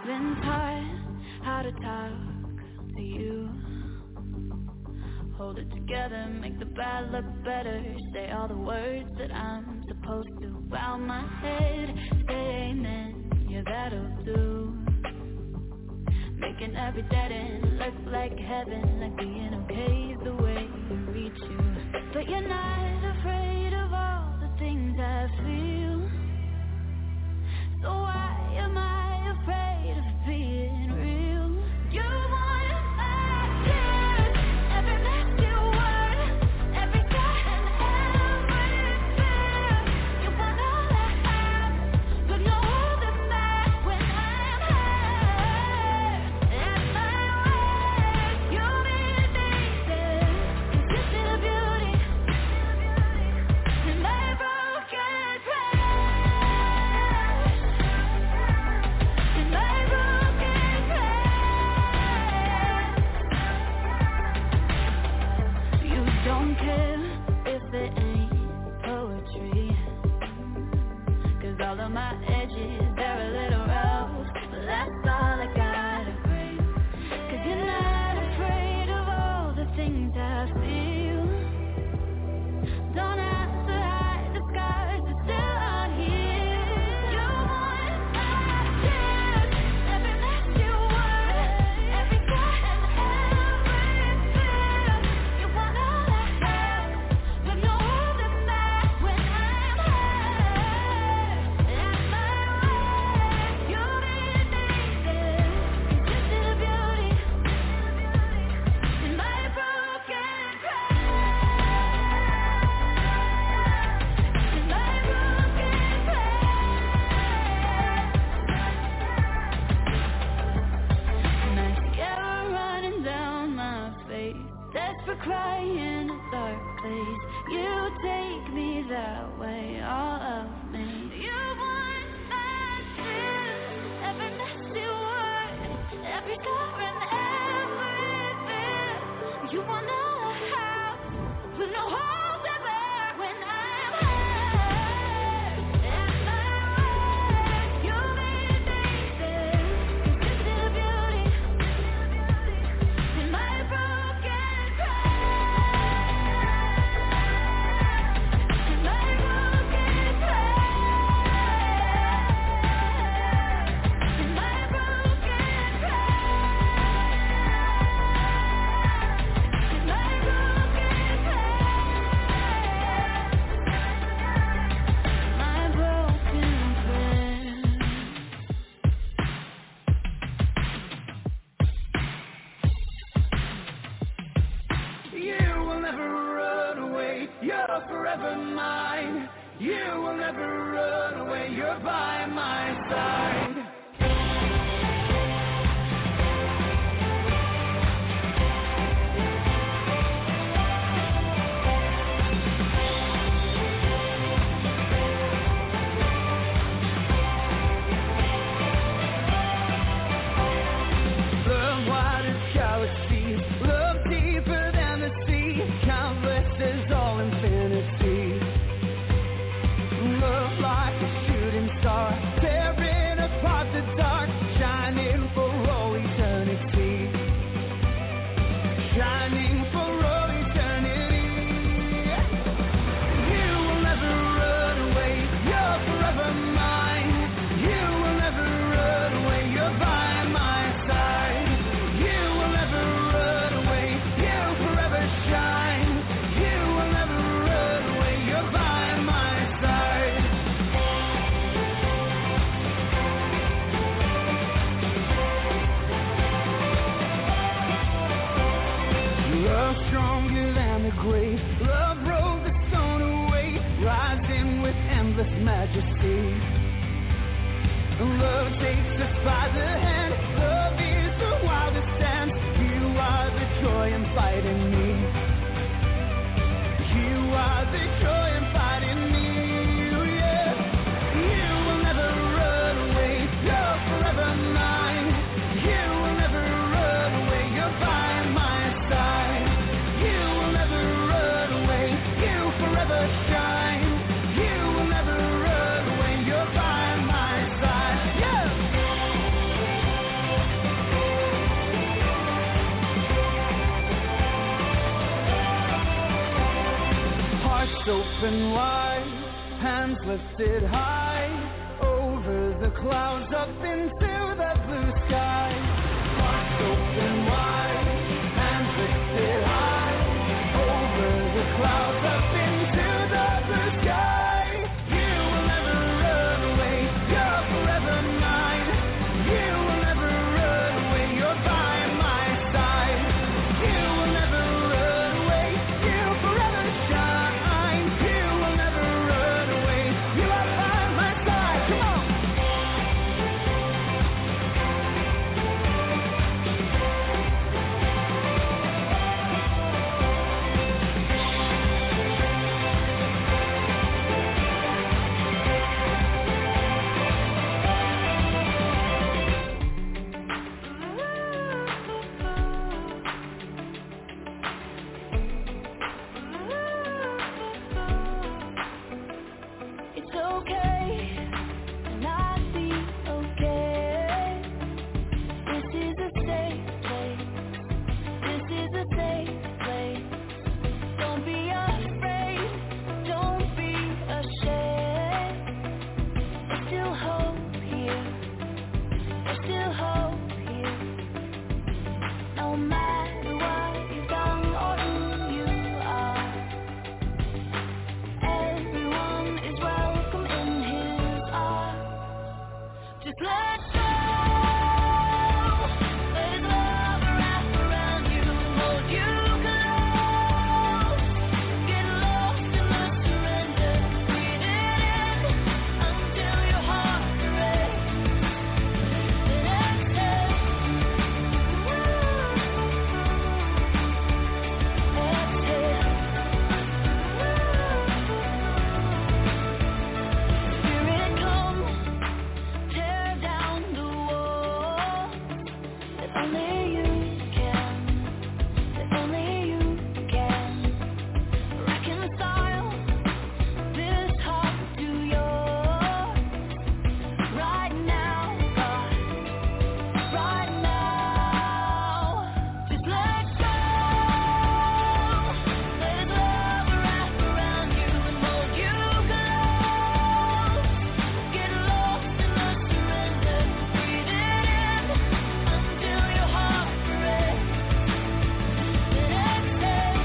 been taught how to talk to you. Hold it together, make the bad look better. Say all the words that I'm supposed to. Bow my head, say amen, yeah that'll do. Making every dead end look like heaven. Like being okay is the way to reach you. But you're not afraid of all the things I feel. So why am I afraid of being real? You want my tears, every messy word, every thought and every fear. You want all I have, but no holding back when I'm hurt. And my words, you mean things. You see the beauty in my broken pride. In my broken pride. You don't care if it ain't poetry. 'Cause all of my edges, they're a little rough. But that's all I gotta bring. 'Cause you're not afraid of all the things I feel. Don't have to hide the scars that still are here. You want my tears, every messy word, every thought and every fear. You want all I have, but no holding back when I'm hurt. And my words, you mean things. You see the beauty in my broken pride. In my broken pride. Mascara running down my face, desperate crying in a dark place. You take me that way, all of me. You want my tears, every messy word, every thought and every fear. You want all I have, but no holding back when I'm hurt. And my words, you mean things. You see the beauty in my broken pride. In my broken pride. In my broken pride. In my broken pride. My broken prayer. You will never run away, you're forever mine. You will never run away, you're by my side. Love wide as galaxies, love deeper than the sea, countless is all infinity. Love like a shooting star, tearing open wide, hands lifted high, over the clouds up into the blue sky. Hearts open wide, hands lifted high, over the clouds up into the blue sky. You will never run away, you're forever mine. You will never run away, you're by my side. You will never run away, you forever shine. You will never run away, you are by my side. Come on. It's okay, and I'll be okay. This is a safe place. This is a safe place. Don't be afraid. Don't be ashamed. There's still hope here. There's still hope here. No matter what you've done or who you are, everyone is welcome in his arms. Just let go. Let his love wrap around you, hold you close. Get lost in the surrender. Breathe it in until your heart breaks. Then exhale. Spirit, come, tear down the wall that only you can, that only you can. Reconcile this heart to yours right now, God, right now. Just let go. Let his love wrap around you and hold you close. Get lost in the surrender. Breathe it in until your heart breaks. Then exhale.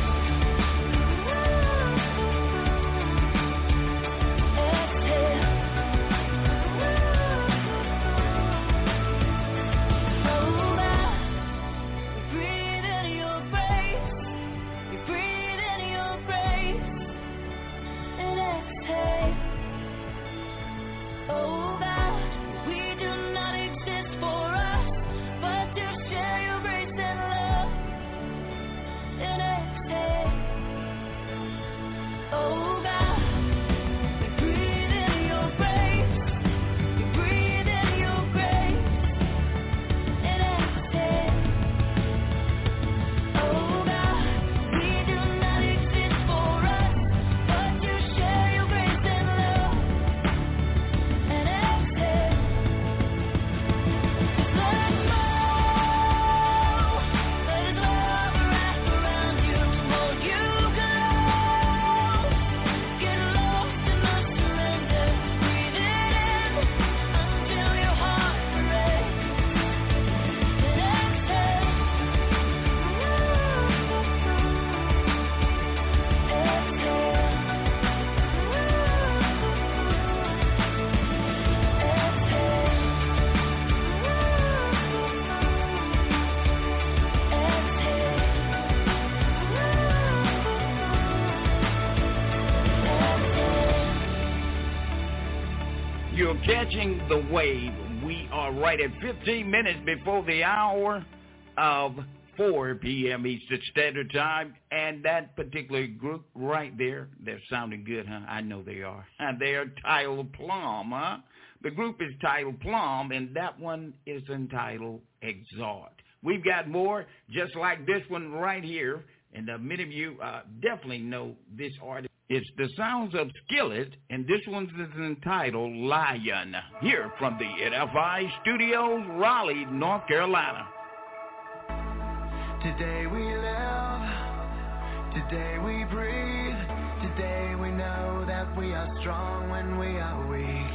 Exhale. Hold out. Breathe in your grace. We breathe in your grace. And exhale. Oh God, we do not exist for us, but to share your grace and love. And exhale. Oh God, we breathe in your grace. We breathe in your grace. And exhale. Oh God, we do not exist for us, but to share your grace and love. And exhale. Let go. Let his love wrap around you, hold you close. Get lost in the surrender. Breathe it in until your heart breaks. Then exhale. You're catching the wave. We are right at 15 minutes before the hour of 4 p.m. Eastern Standard Time. And that particular group right there, they're sounding good, huh? I know they are. They are titled Plum, huh? The group is titled Plum, and that one is entitled Exhort. We've got more just like this one right here. And many of you definitely know this artist. It's the sounds of Skillet, and this one's is entitled Lion. Here from the NFI Studios, Raleigh, North Carolina. Today we live, today we breathe, today we know we are strong when we are weak.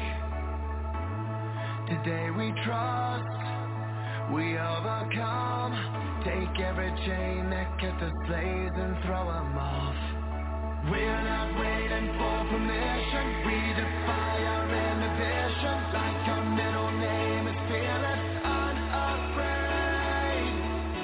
Today we trust, we overcome. Take every chain that kept us slaves and throw them off. We're not waiting for permission. We defy our inhibition. Like our middle name is fearless, unafraid.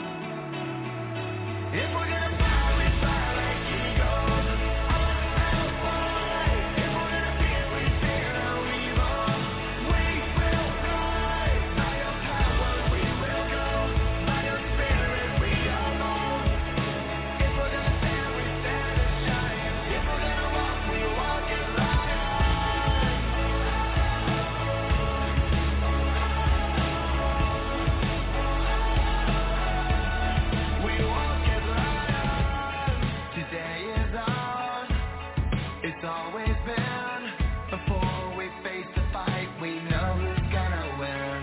If we're gonna fly, we fly like eagles. Unafraid. If we're gonna fear, we fear no evil. We will rise. By your power we will go. By your spirit we are born. If we're gonna stand, we stand as giants. If we're gonna walk, we walk as lions. We walk as lions. Today is ours. It's always been. Before we face the fight, we know who's gonna win.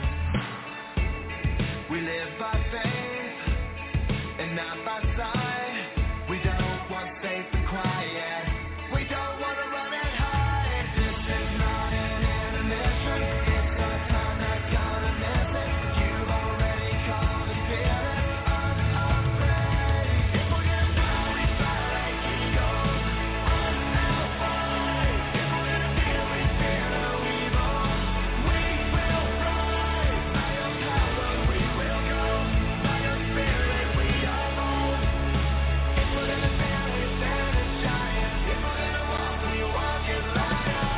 We live by faith and not by sight. We don't want safe and quiet. We don't want to run and hide. This is not an intermission. It's our time, not gonna miss it. You've already called us fearless, unafraid. If we're gonna fly, we fly like eagles. Unafraid. If we're gonna fear, we fear no evil. We will rise. By your power we will go. By your spirit we are born. If we're gonna stand, we stand as giants. If we're gonna walk, we walk as lions.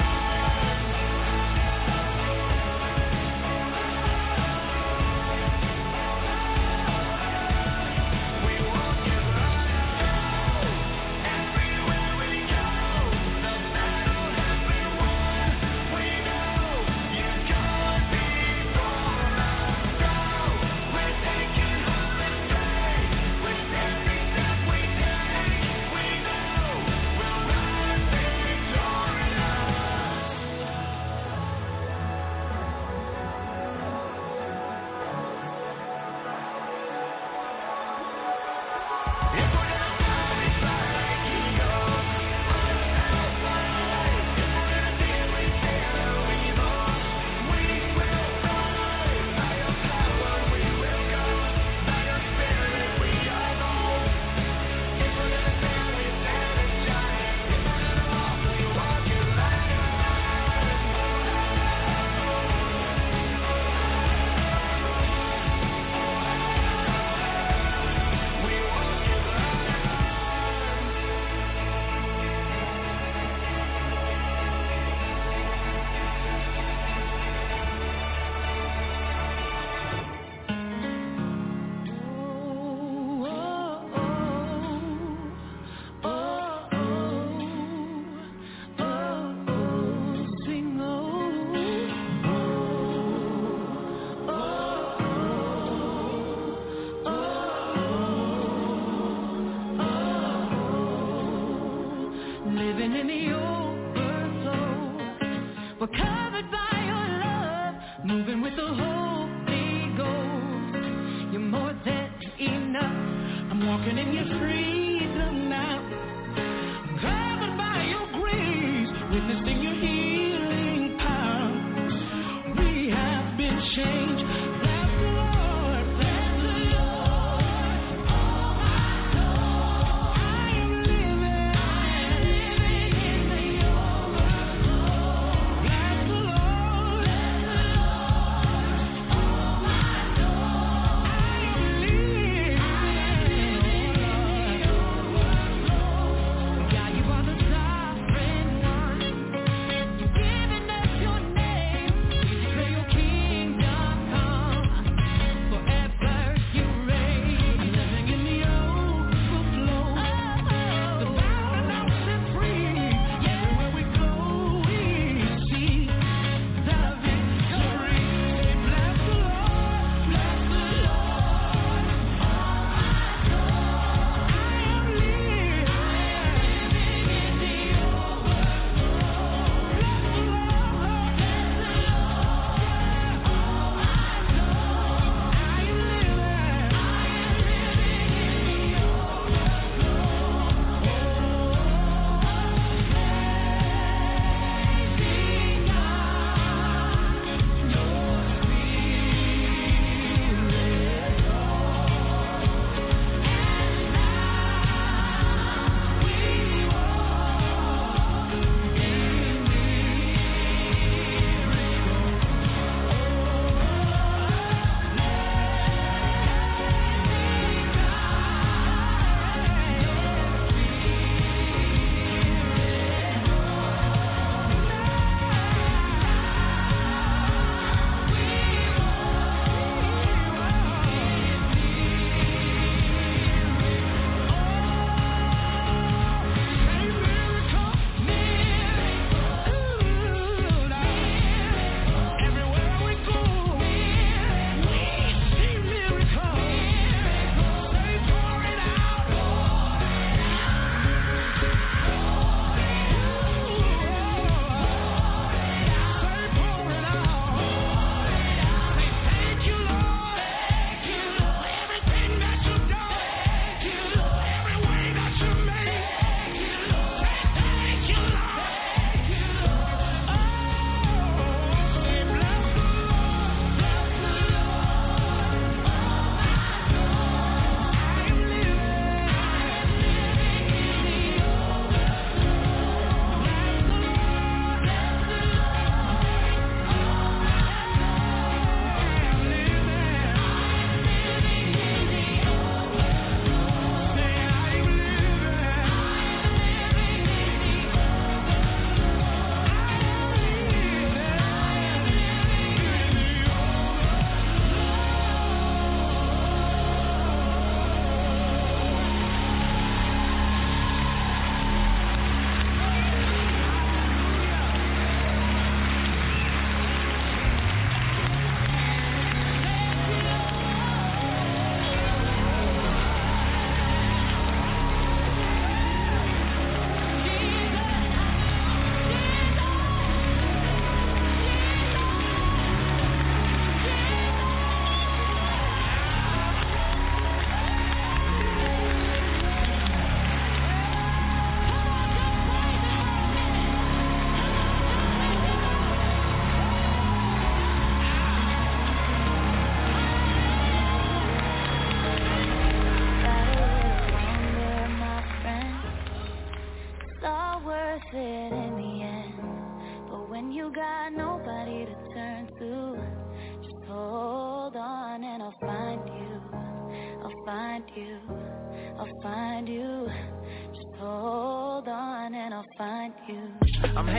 We walk as lions. Everywhere we go, the battle has been won. We know you've gone before us. So we're taking holiday with every step we take. We know we'll rise victorious. If we're gonna fly, we fly like eagles. Unafraid. If we're gonna fear, we fear no evil. We will rise. By your power we will go. By your spirit we are born. If we're gonna stand, we stand as giants. If we're gonna walk, we walk as lions. We walk as Living in the overflow, we're covered by your love, moving with the Holy Ghost. You're more than enough. I'm walking in your freedom now. I'm covered by your grace, witnessing your healing power. We have been changed. Bless the Lord, bless the Lord, oh my soul. I am living in the overflow. Bless the Lord, oh my soul. I am living in the overflow. God, you are the sovereign one. You've given us your name. We declare your kingdom come.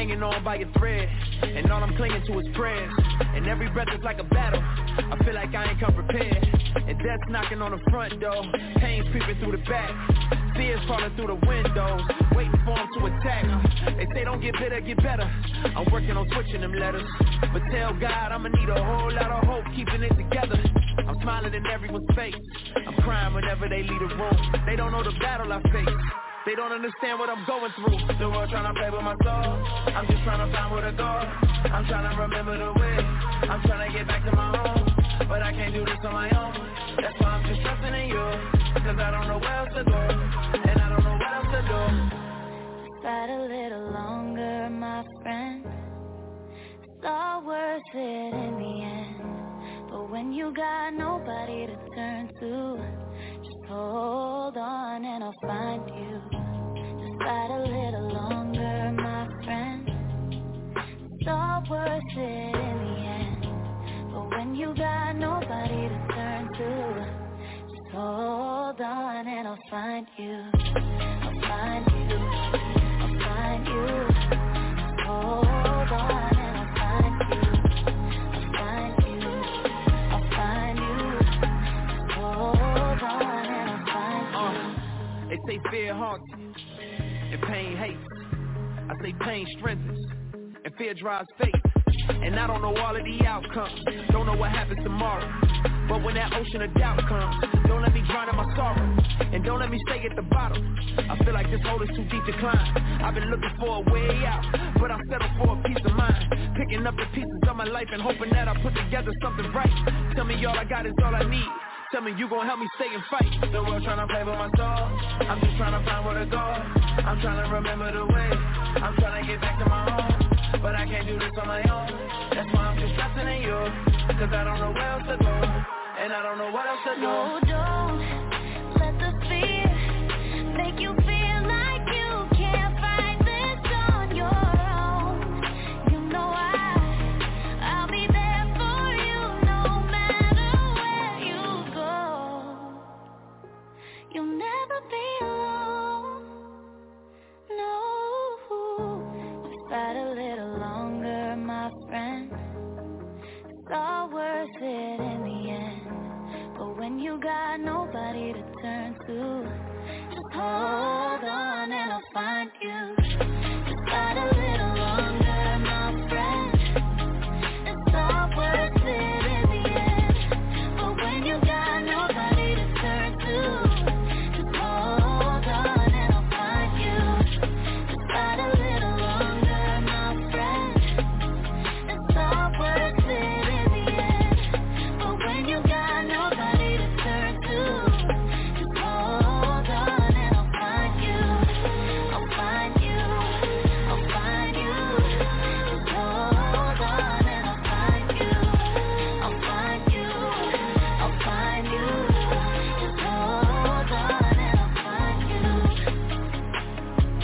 hanging on by a thread, and all I'm clinging to is prayers. And every breath is like a battle. I feel like I ain't come prepared. And death's knocking on the front door, pain's creeping through the back, fears crawling through the windows, waiting for them to attack. They say don't get bitter, get better. I'm working on switching them letters, but tell God I'ma need a whole lot of hope keeping it together. I'm smiling in everyone's face, I'm crying whenever they leave the room. They don't know the battle I face, they don't understand what I'm going through. The world trying to play with my soul, I'm just trying to find where to go. I'm trying to remember the way, I'm trying to get back to my home, but I can't do this on my own. That's why I'm just trusting in you, cause I don't know where else to go, and I don't know what else to do. Just fight a little longer, my friend. It's all worth it in the end. But when you got nobody to turn to, just hold on and I'll find you. Just fight a little longer, my friend. It's all worth it in the end. But when you got nobody to turn to, just hold on and I'll find you. I'll find you. I'll find you. Just hold on and I'll find you. I'll find you. I'll find you. Just hold on and I'll find you. They say fear haunts and pain hates. I say pain strengthens and fear drives faith. And I don't know all of the outcomes, don't know what happens tomorrow. But when that ocean of doubt comes, don't let me drown in my sorrow, and don't let me stay at the bottom. I feel like this hole is too deep to climb. I've been looking for a way out, but I'm settled for a peace of mind. Picking up the pieces of my life and hoping that I put together something right. Tell me all I got is all I need. Tell me you gon' help me stay and fight. The world tryna play with my soul, I'm just tryna find where to go. I'm tryna remember the way, I'm tryna get back to my home, but I can't do this on my own. That's why I'm just trusting in you, cause I don't know where else to go, and I don't know what else to do. No, don't let the fear make you feel like you can't fight this on your own. You know I'll be there for you no matter where you go. You'll never be alone. No, just fight a little longer, my friend. It's all worth it in the end. But when you got nobody to turn to, just hold on and I'll find you. Just fight a little longer, my friend. It's all worth it in the end. But when you got nobody to turn to, just hold on and I'll find you. Just fight a little longer, my friend. It's all worth it in the end. But when you got nobody to turn to, just hold on and I'll find you. I'll find you. I'll find you. Just hold on and I'll find you. I'll find you. I'll find you. Just hold on and I'll find you.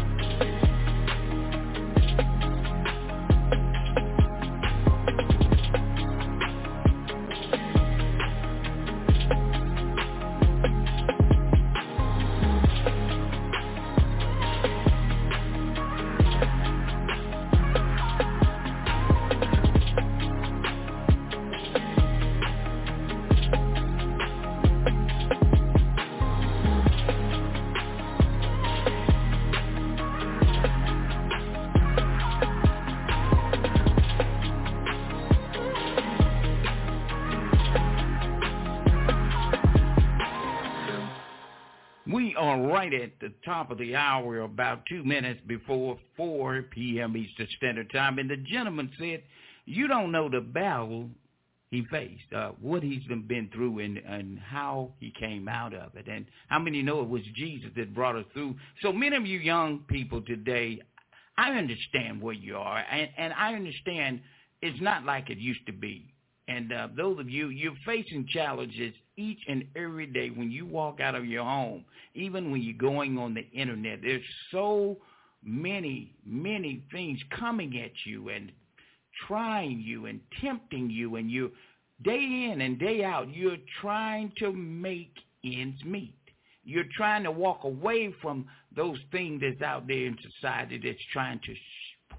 We are right at the top of the hour, about 2 minutes before 4 p.m. Eastern Standard Time. And the gentleman said, you don't know the battle he faced, what he's been through and how he came out of it. And how many know it was Jesus that brought us through? So many of you young people today, I understand where you are, and I understand it's not like it used to be. And those of you, you're facing challenges each and every day when you walk out of your home, even when you're going on the internet. There's so many things coming at you and trying you and tempting you, and you day in and day out, you're trying to make ends meet. You're trying to walk away from those things that's out there in society that's trying to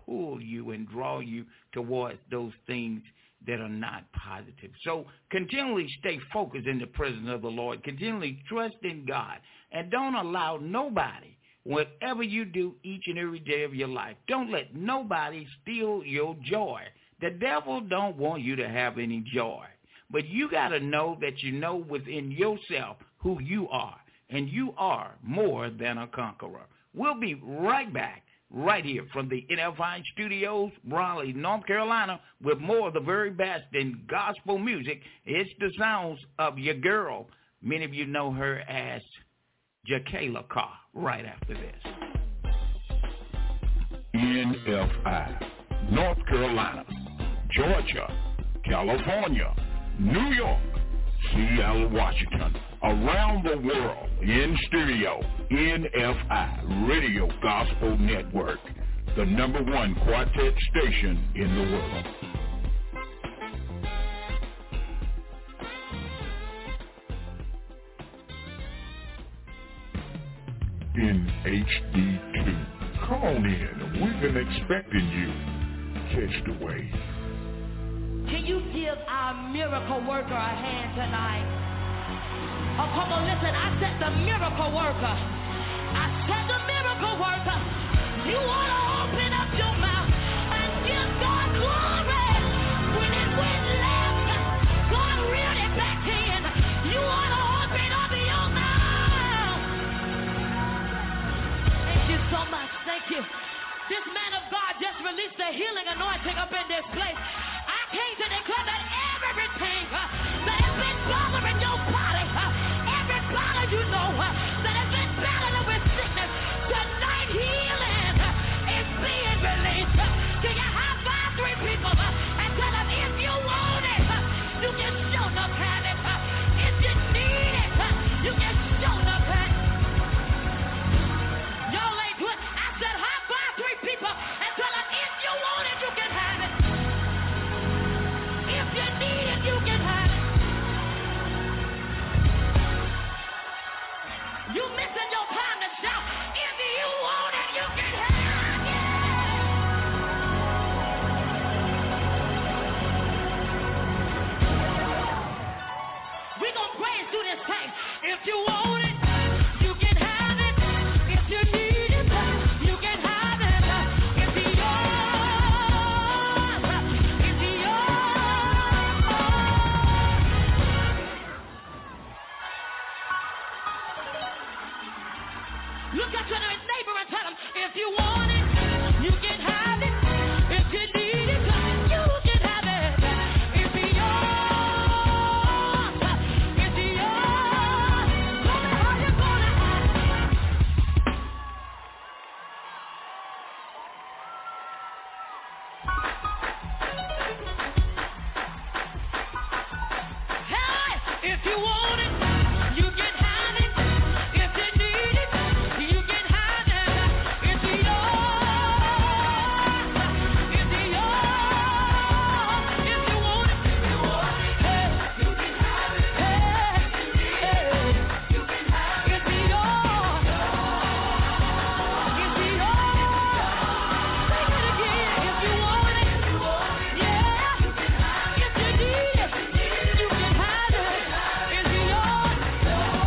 pull you and draw you towards those things that are not positive. So continually stay focused in the presence of the Lord. Continually trust in God. And don't allow nobody, whatever you do each and every day of your life, don't let nobody steal your joy. The devil don't want you to have any joy. But you got to know that you know within yourself who you are. And you are more than a conqueror. We'll be right back, right here from the NFI Studios, Raleigh, North Carolina, with more of the very best in gospel music. It's the sounds of your girl. Many of you know her as Jakayla Carr, right after this. NFI, North Carolina, Georgia, California, New York, Seattle, Washington, around the world, in studio, NFI Radio Gospel Network, the #1 quartet station in the world. In HD2, come on in, we've been expecting you. Catch the wave. Can you give our miracle worker a hand tonight? Oh, come on, listen, I said the miracle worker. I said the miracle worker. You ought to open up your mouth and give God glory. When it went left, God reeled it back in. You ought to open up your mouth. Thank you so much. Thank you. This man of God just released the healing anointing up in this place. I came to declare that everything that has been bothering your body, everybody you know that has been battling with sickness, tonight healing is being released. Can you high five 3 people and tell them if you want it, you can show enough have it. If you need it, you can show enough have it. Y'all ain't good. I said high five 3 people and tell them if you want it, you can have it. If you need it, you can have it. You missing your time to shout. If you want it, you can have it. We gonna praise through this thing. If you want it, you can have it. If you need it, you can have it. It's yours. It's yours. Look at your neighbor and tell him, if you want it, you can have it. If you need it, you can have it. It's yours. It's yours. Tell me how you're gonna have it. Hey, if you want it, you can have it. If you need it, you can have it. It's yours. It's yours. If you want it, hey, you can have it. Hey, you can have it. It's yours. It's yours. Sing it again. If you want it, yeah. If you need it, you can have it. It's yours.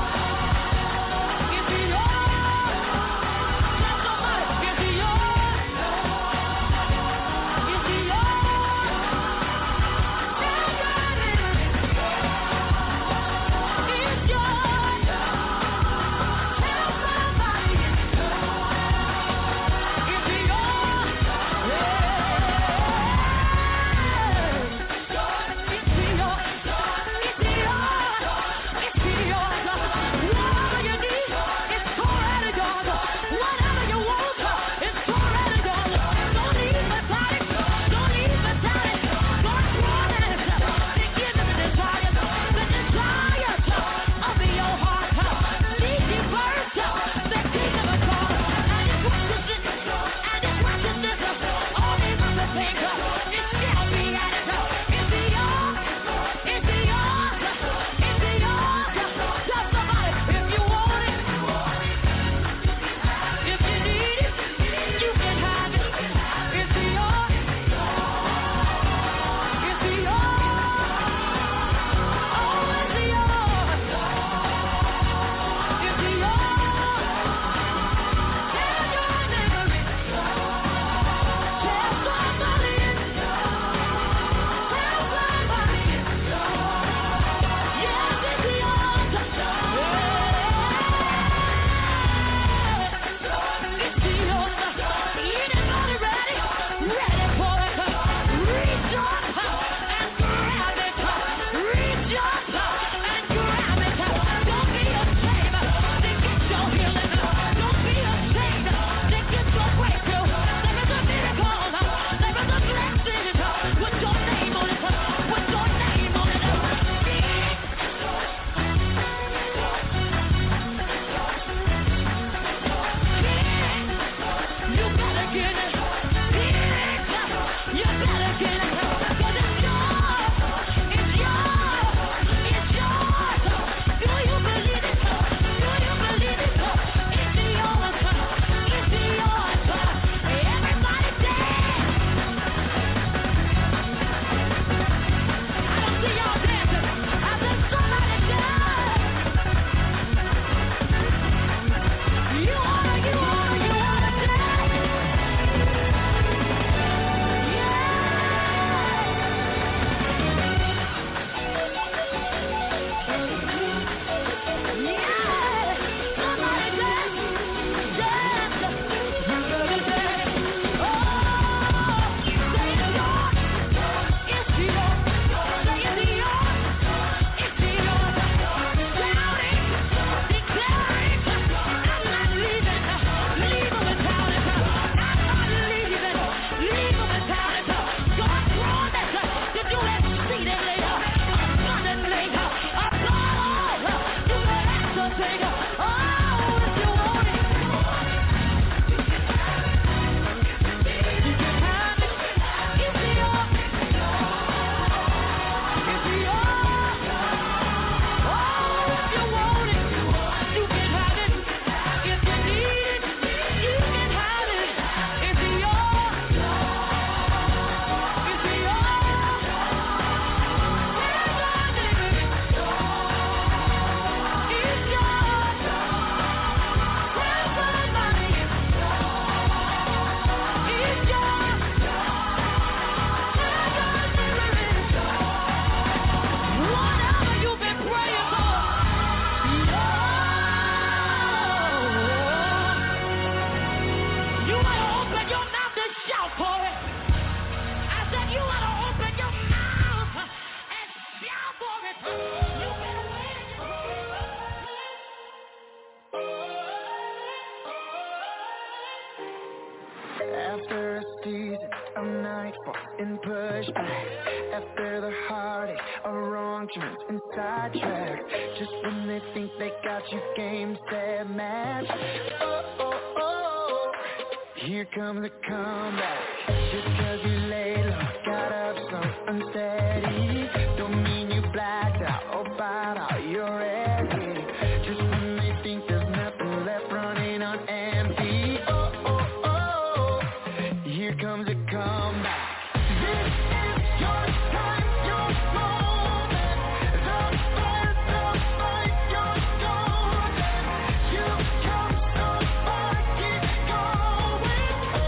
and push back. After the heartache, a wrong turn and sidetrack. Just when they think they got you, game, set, match. Oh, oh, oh, here comes the comeback. Just cause you laid low, got up so unsteady, don't mean you blacked out or bowed out, you're ready. Just when they think there's nothing left running on empty. Oh, oh, oh, here comes the comeback. This is your time, your moment. The fight, you're golden. You've come so far, keep going. Oh,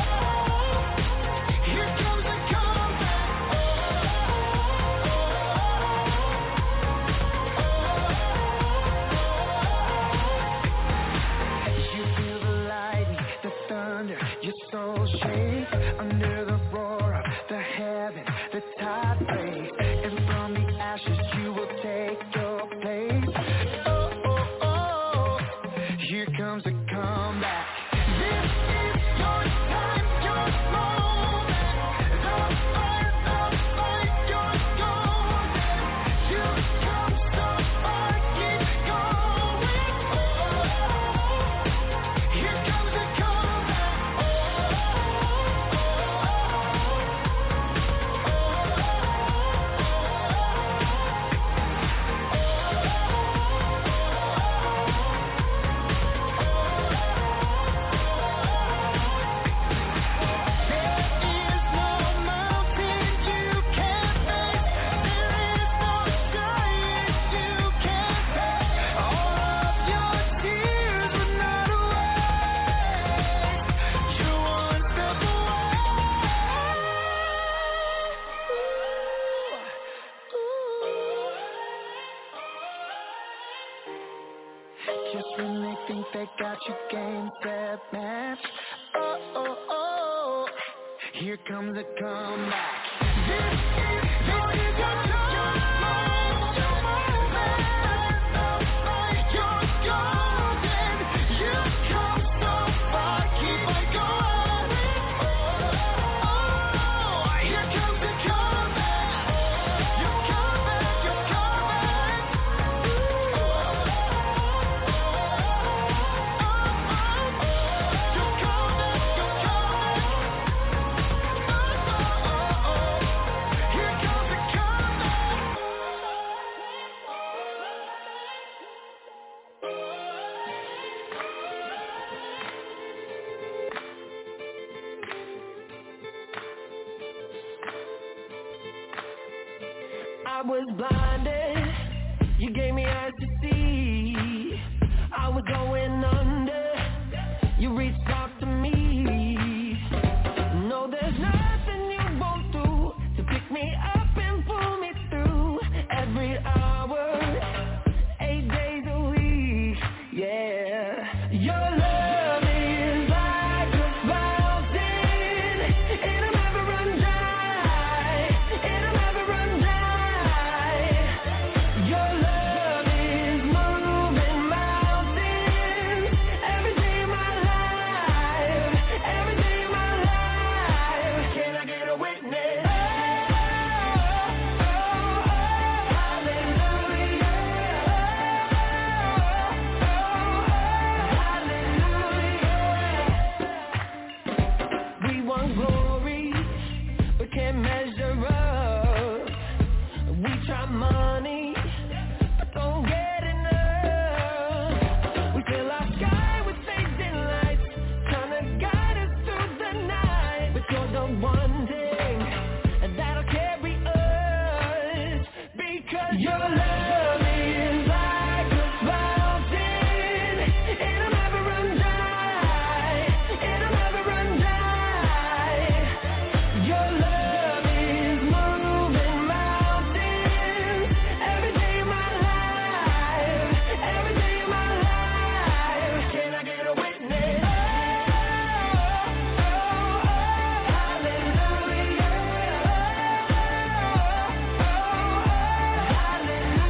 here comes the comeback. You feel the lightning, the thunder, your soul shakes under the roar of the heaven, the tide breaks, and from the ashes you will take your place. Oh, oh, oh, here comes the comeback. This is your time, your moment. The fight, you're golden. You've come so far, keep going. Oh, here comes the comeback. Just when they think they got you, game, set, match. Oh, oh, oh, here comes the comeback. This is your time, your moment. The fight, you're golden. You've come so far, keep on going. Oh, here comes the comeback. You're coming, you're coming. I was blinded, you gave me eyes to see. I was going under, you reached out to me. No, there's nothing you won't do to pick me up and pull me through. Every hour, 8 days a week, yeah. Your love is like a fountain, it'll never run dry, it'll never run dry. Your love is moving mountains, every day of my life, every day of my life. Can I get a witness? Oh, hallelujah. Hallelujah. We want glory, but can't measure up. We try money, but don't get enough. We fill our sky with fading lights, trying to guide us through the night. But you're the one thing that'll carry us, because your love is like a fountain, it'll never run dry, it'll never run dry. Your love is moving mountains, every day of my life, every day of my life. Can I get a witness? Oh, hallelujah. Hallelujah.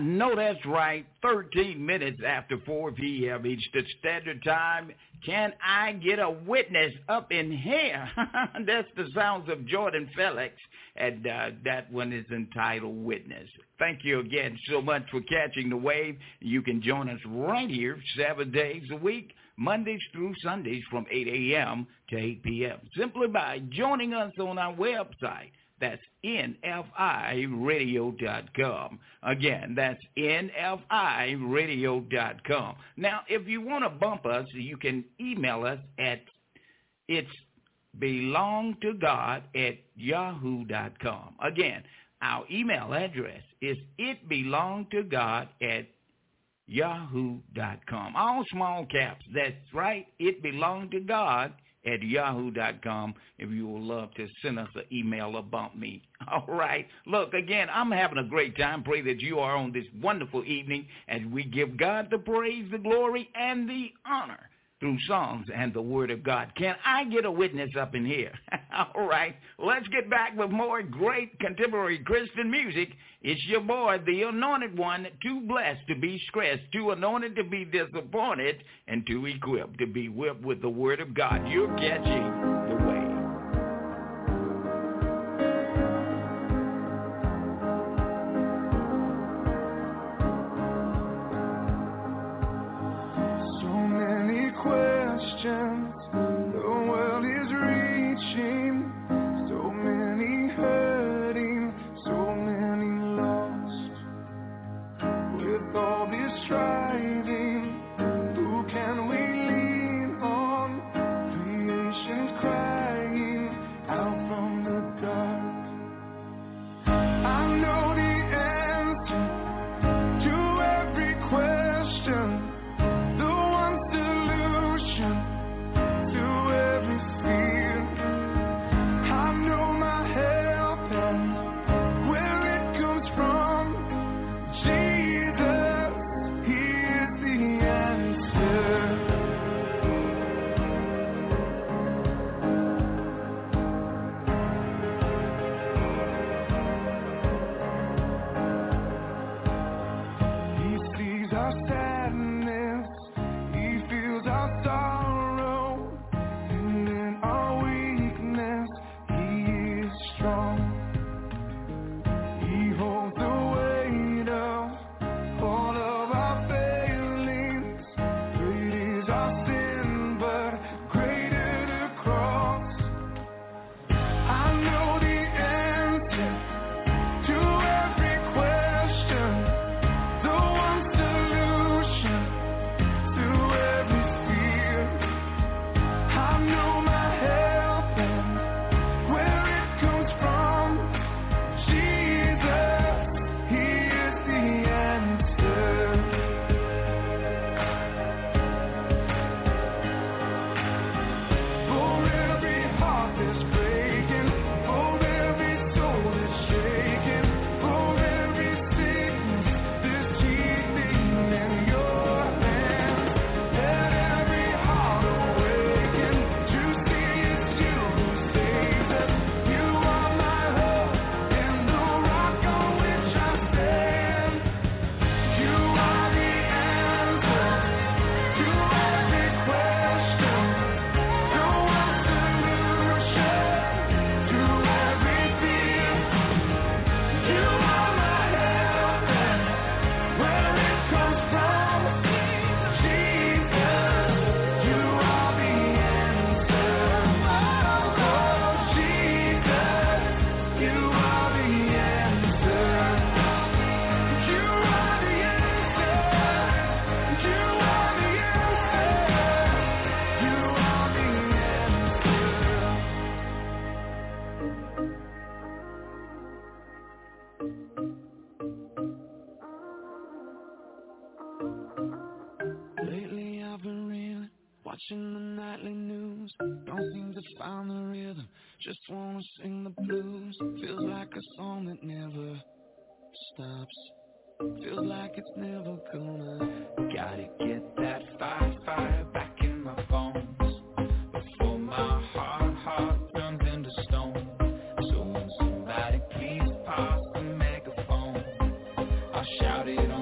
know that's right. 13 minutes after 4 p.m. Eastern Standard Time. Can I get a witness up in here? That's the sounds of Jordan Felix, and that one is entitled Witness. Thank you again so much for catching the wave. You can join us right here 7 days a week, Mondays through Sundays from 8 a.m. to 8 p.m. simply by joining us on our website. That's NFIradio.com. Again, that's NFIradio.com. Now, if you want to bump us, you can email us at itsbelongtogod@yahoo.com. Again, our email address is itbelongtogod@yahoo.com. All small caps. That's right. itbelongtogod@yahoo.com if you would love to send us an email or bump me. All right. Look, again, I'm having a great time. Pray that you are on this wonderful evening as we give God the praise, the glory, and the honor through songs and the word of God. Can I get a witness up in here? All right. Let's get back with more great contemporary Christian music. It's your boy, the anointed one, too blessed to be stressed, too anointed to be disappointed, and too equipped to be whipped with the word of God. You're catching the wave. The world is reaching, so many hurting, so many lost. With all this striving, who can we lean on? Creation's crying out from the dark. I know the answer to every question, the one solution to every fear. I know my help and where it comes from. Jesus, He is the answer. He sees our sadness, He feels our sorrow, and in our weakness, He is strong. He holds the weight of all of our failings. Great is our sin, but greater the cross. I know the answer to every question, the one solution to every fear. I know my help and where it comes from. Jesus, He is the answer. For every heart that's breaking, for every soul that's shaken, for every sickness that's healing in your hands, let every heart awaken to see it's you who saves us. You are my hope and the rock on which I stand. You are the answer to every question, the one solution to every fear. You are my help and where it comes from. Jesus, you are the answer. Oh, Jesus, you are the answer. You are the answer. You are the answer. You are the Lately I've been reeling, watching the nightly news. Don't seem to find the rhythm, just wanna sing the blues. Feels like a song that never stops. Feels like it's never gonna. Gotta get that fire back in my bones before my heart turns into stone. So when somebody please pass the megaphone, I'll shout it on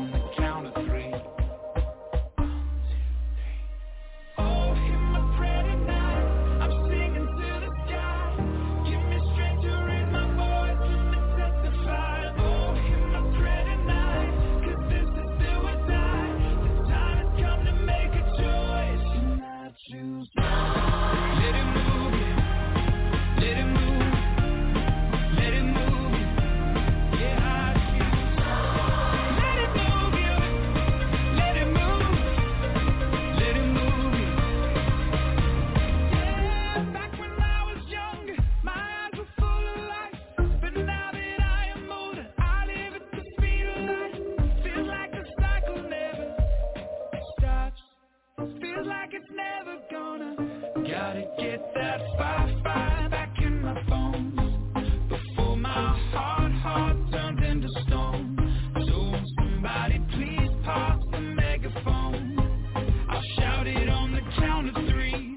gotta get that Wi-Fi back in my phone before my heart turns into stone. So somebody please pass the megaphone. I'll shout it on the count of 3.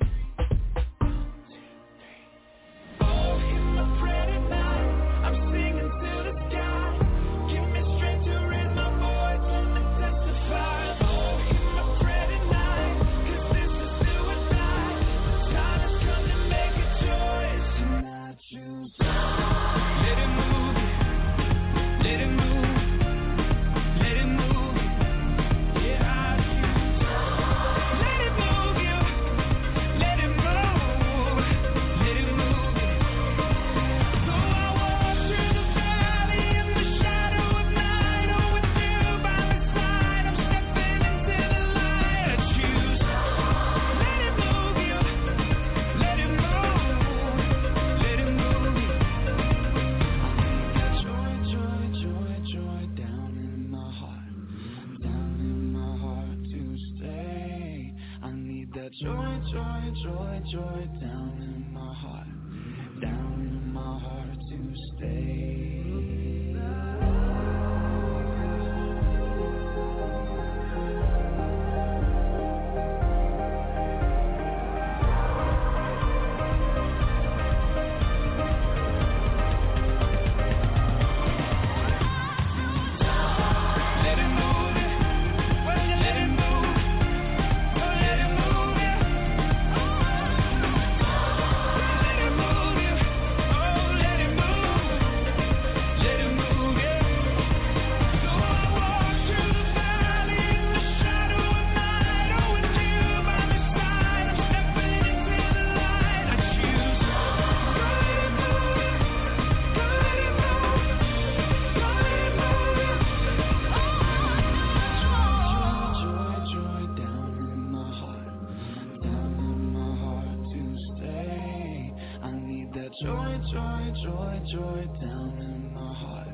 Oh, hear my prayer tonight. I'm singing to the sky. Give me strength to raise my voice and testify. Oh, hear my prayer tonight, 'cause this is suicide. The time has come to make a choice, and I choose. Let it move you, let it move, let it move you. Yeah, I choose. Let it move you, let it move, let it move you. So I walk through the valley in the shadow of night. Oh, with you by my side, I'm stepping into the light. I choose. Let it move you, let it move, let it move you. Joy, joy, joy, joy down in my heart to stay. I need that joy, joy, joy, joy down in my heart to stay. Let it move you, let it move, let it move you. Let it move you, oh let it move you. So I walk through the valley in the shadow of night. Oh, with you by my side, I'm stepping into the light. I choose. Let it move you, let it move, let it move you. Joy, joy down in my heart to stay. I need that joy, joy, joy, joy down in my heart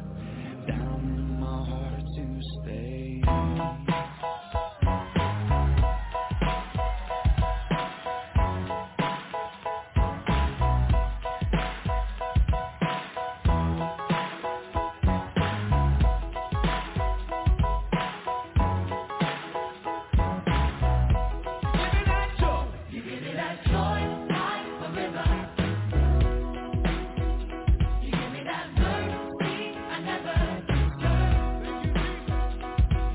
to stay. Give me that joy like a river. You give me that mercy I never deserved.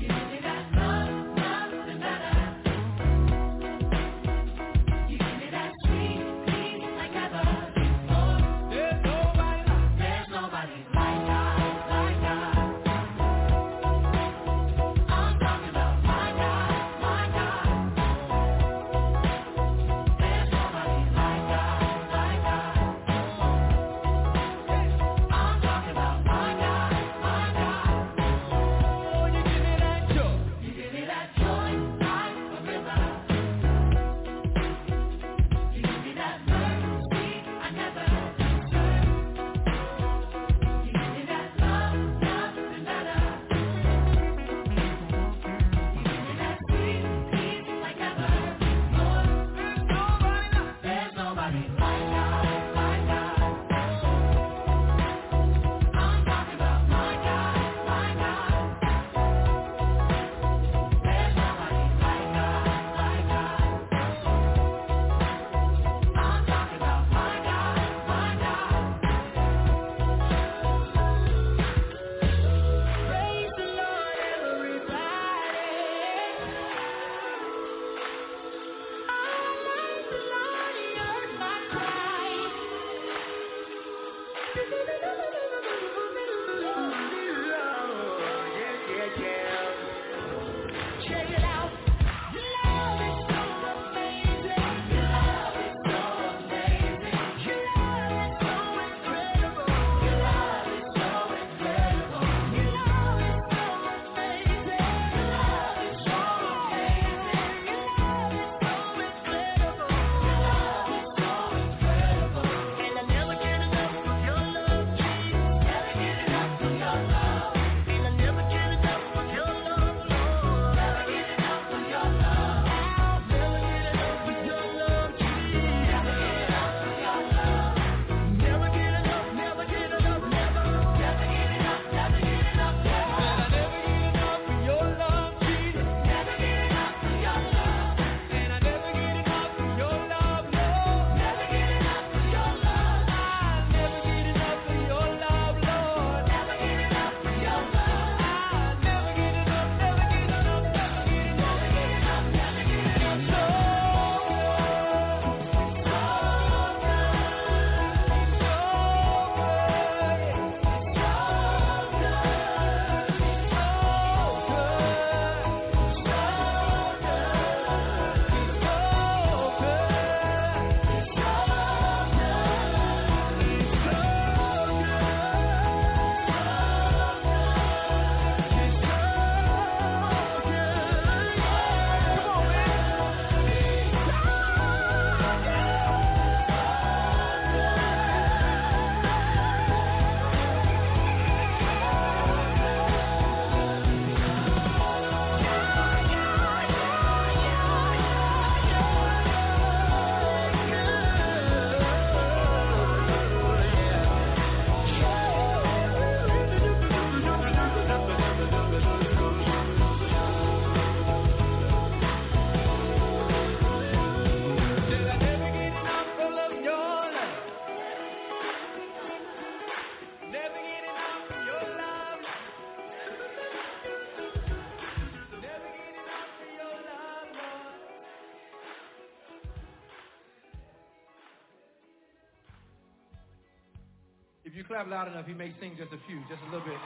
If you clap loud enough, he may sing just a few, just a little bit.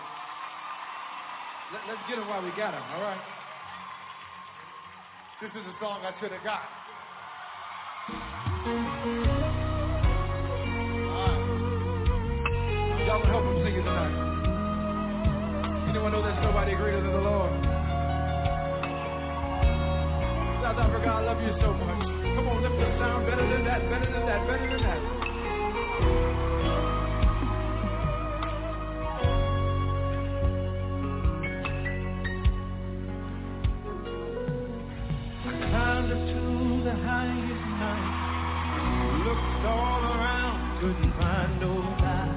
Let's get him while we got him, all right? This is a song I should have got. Y'all can help him sing it tonight. Anyone know there's nobody greater than the Lord? South Africa, I love you so much. Come on, lift your sound better than that, better than that, better than that. Climbed up to the highest mountain, looked all around, couldn't find nobody.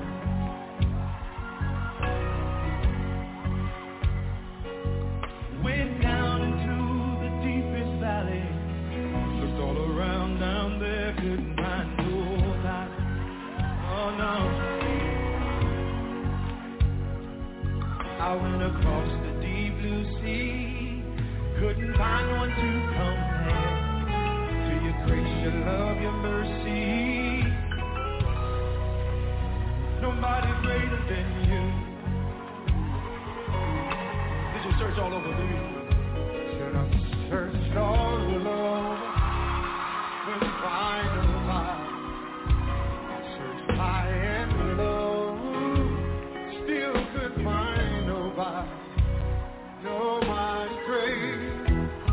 Went down into the deepest valley, looked all around down there, couldn't find nobody. Oh no. I went across the deep blue sea, couldn't find one to compare to your grace, your love, your mercy. Nobody greater than you. Did you search all over, baby? Said I searched all over, couldn't find nobody. I searched high and low, still couldn't find nobody. Nobody great,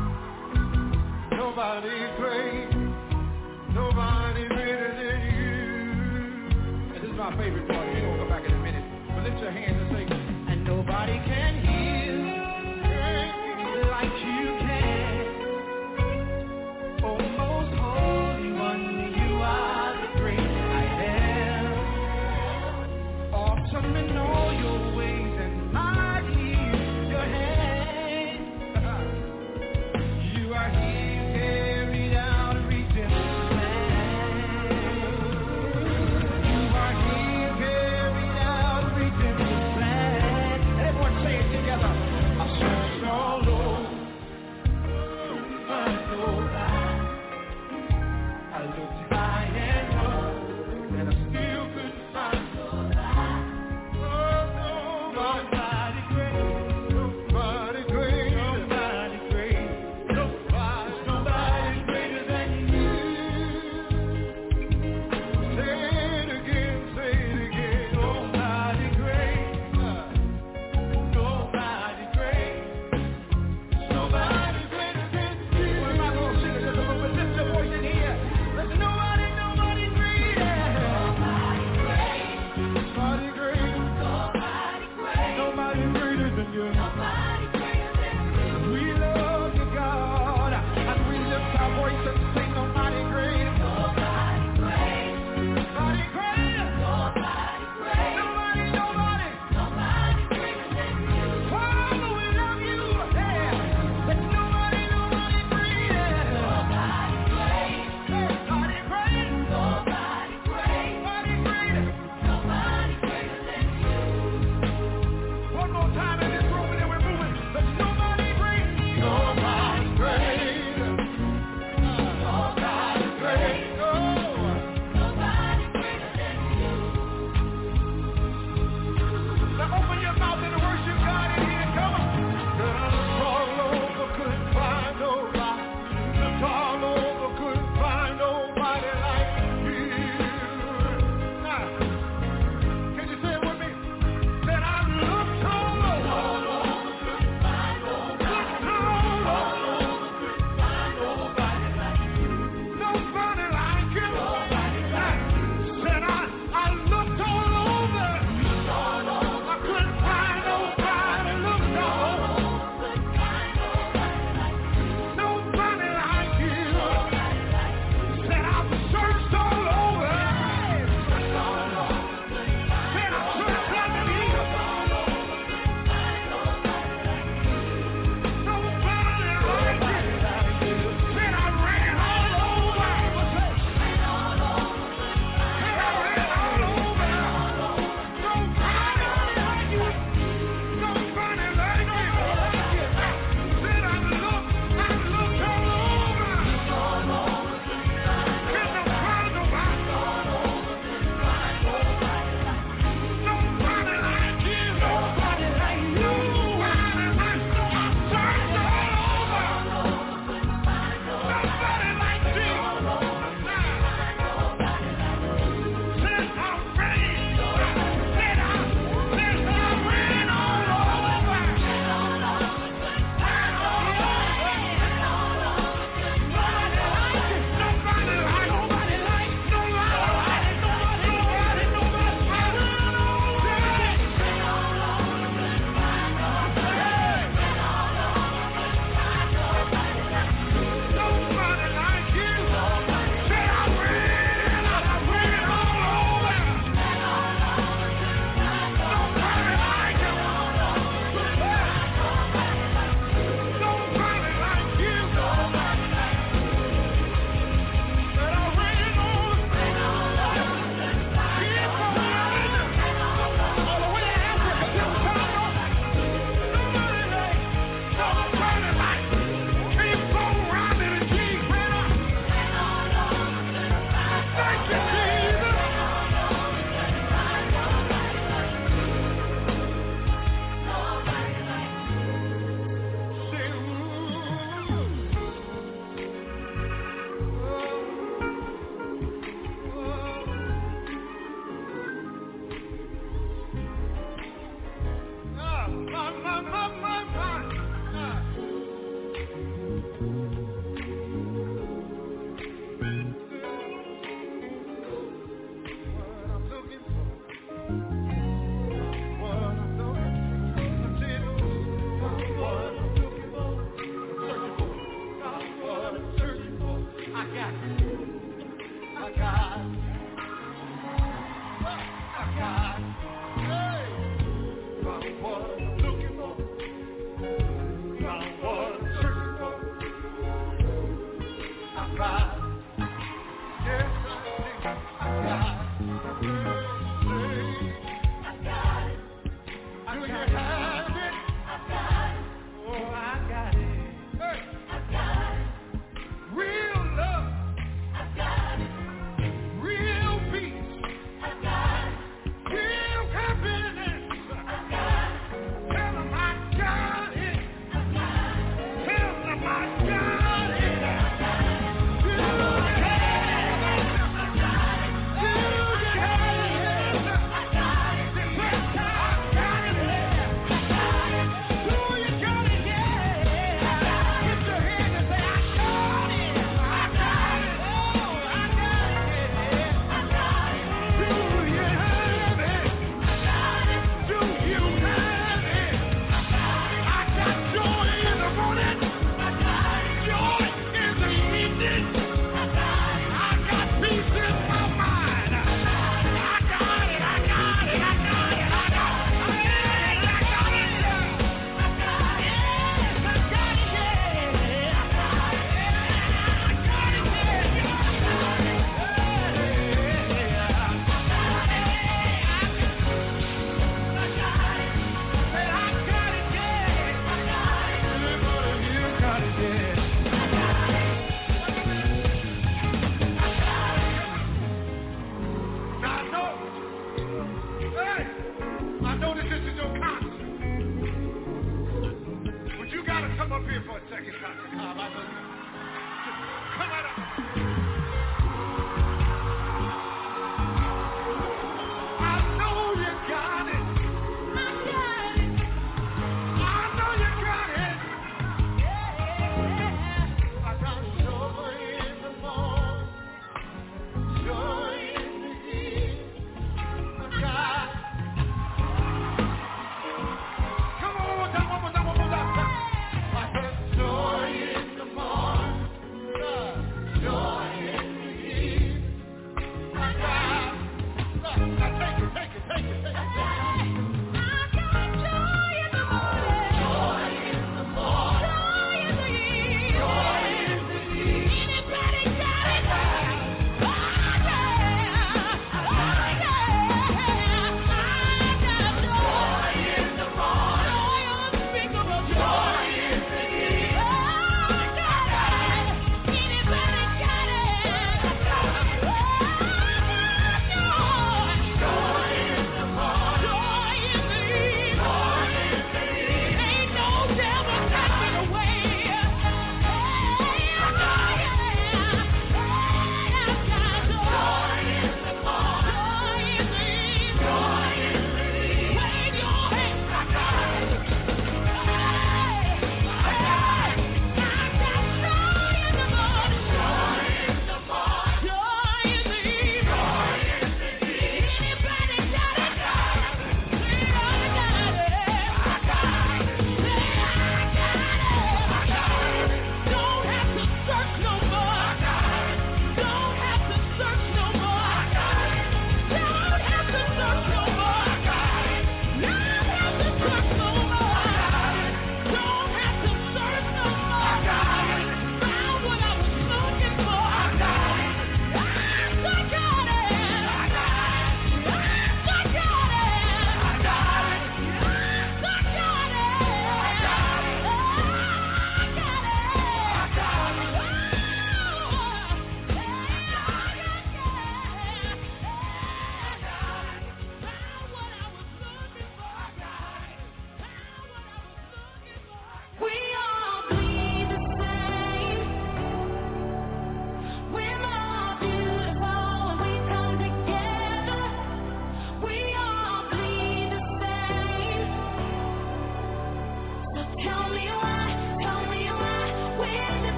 nobody great, nobody greater than you. And this is my favorite part. We're gonna go back in a minute. But lift your hands and say, and nobody can heal like you can. Oh, most holy one, you are the great I am. Awesome in all your ways and mighty is your hand. You are he who carried out a redemption plan. You are he who carried out a redemption plan. Everyone say it.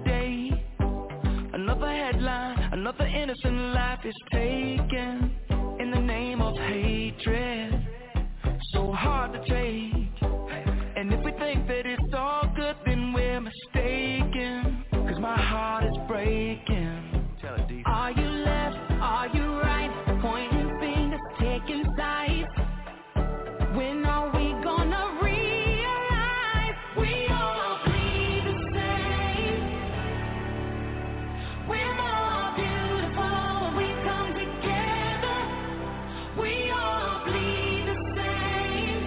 day. Another headline, another innocent life is taken in the name of hatred. So hard to take. And if we think that it's all good, then we're mistaken. Cause my heart is breaking. Tell it deep. Are you left? Are you right? Pointing fingers, taking sides. When are we gonna realize we all bleed the same? We're more beautiful when we come together. We all bleed the same.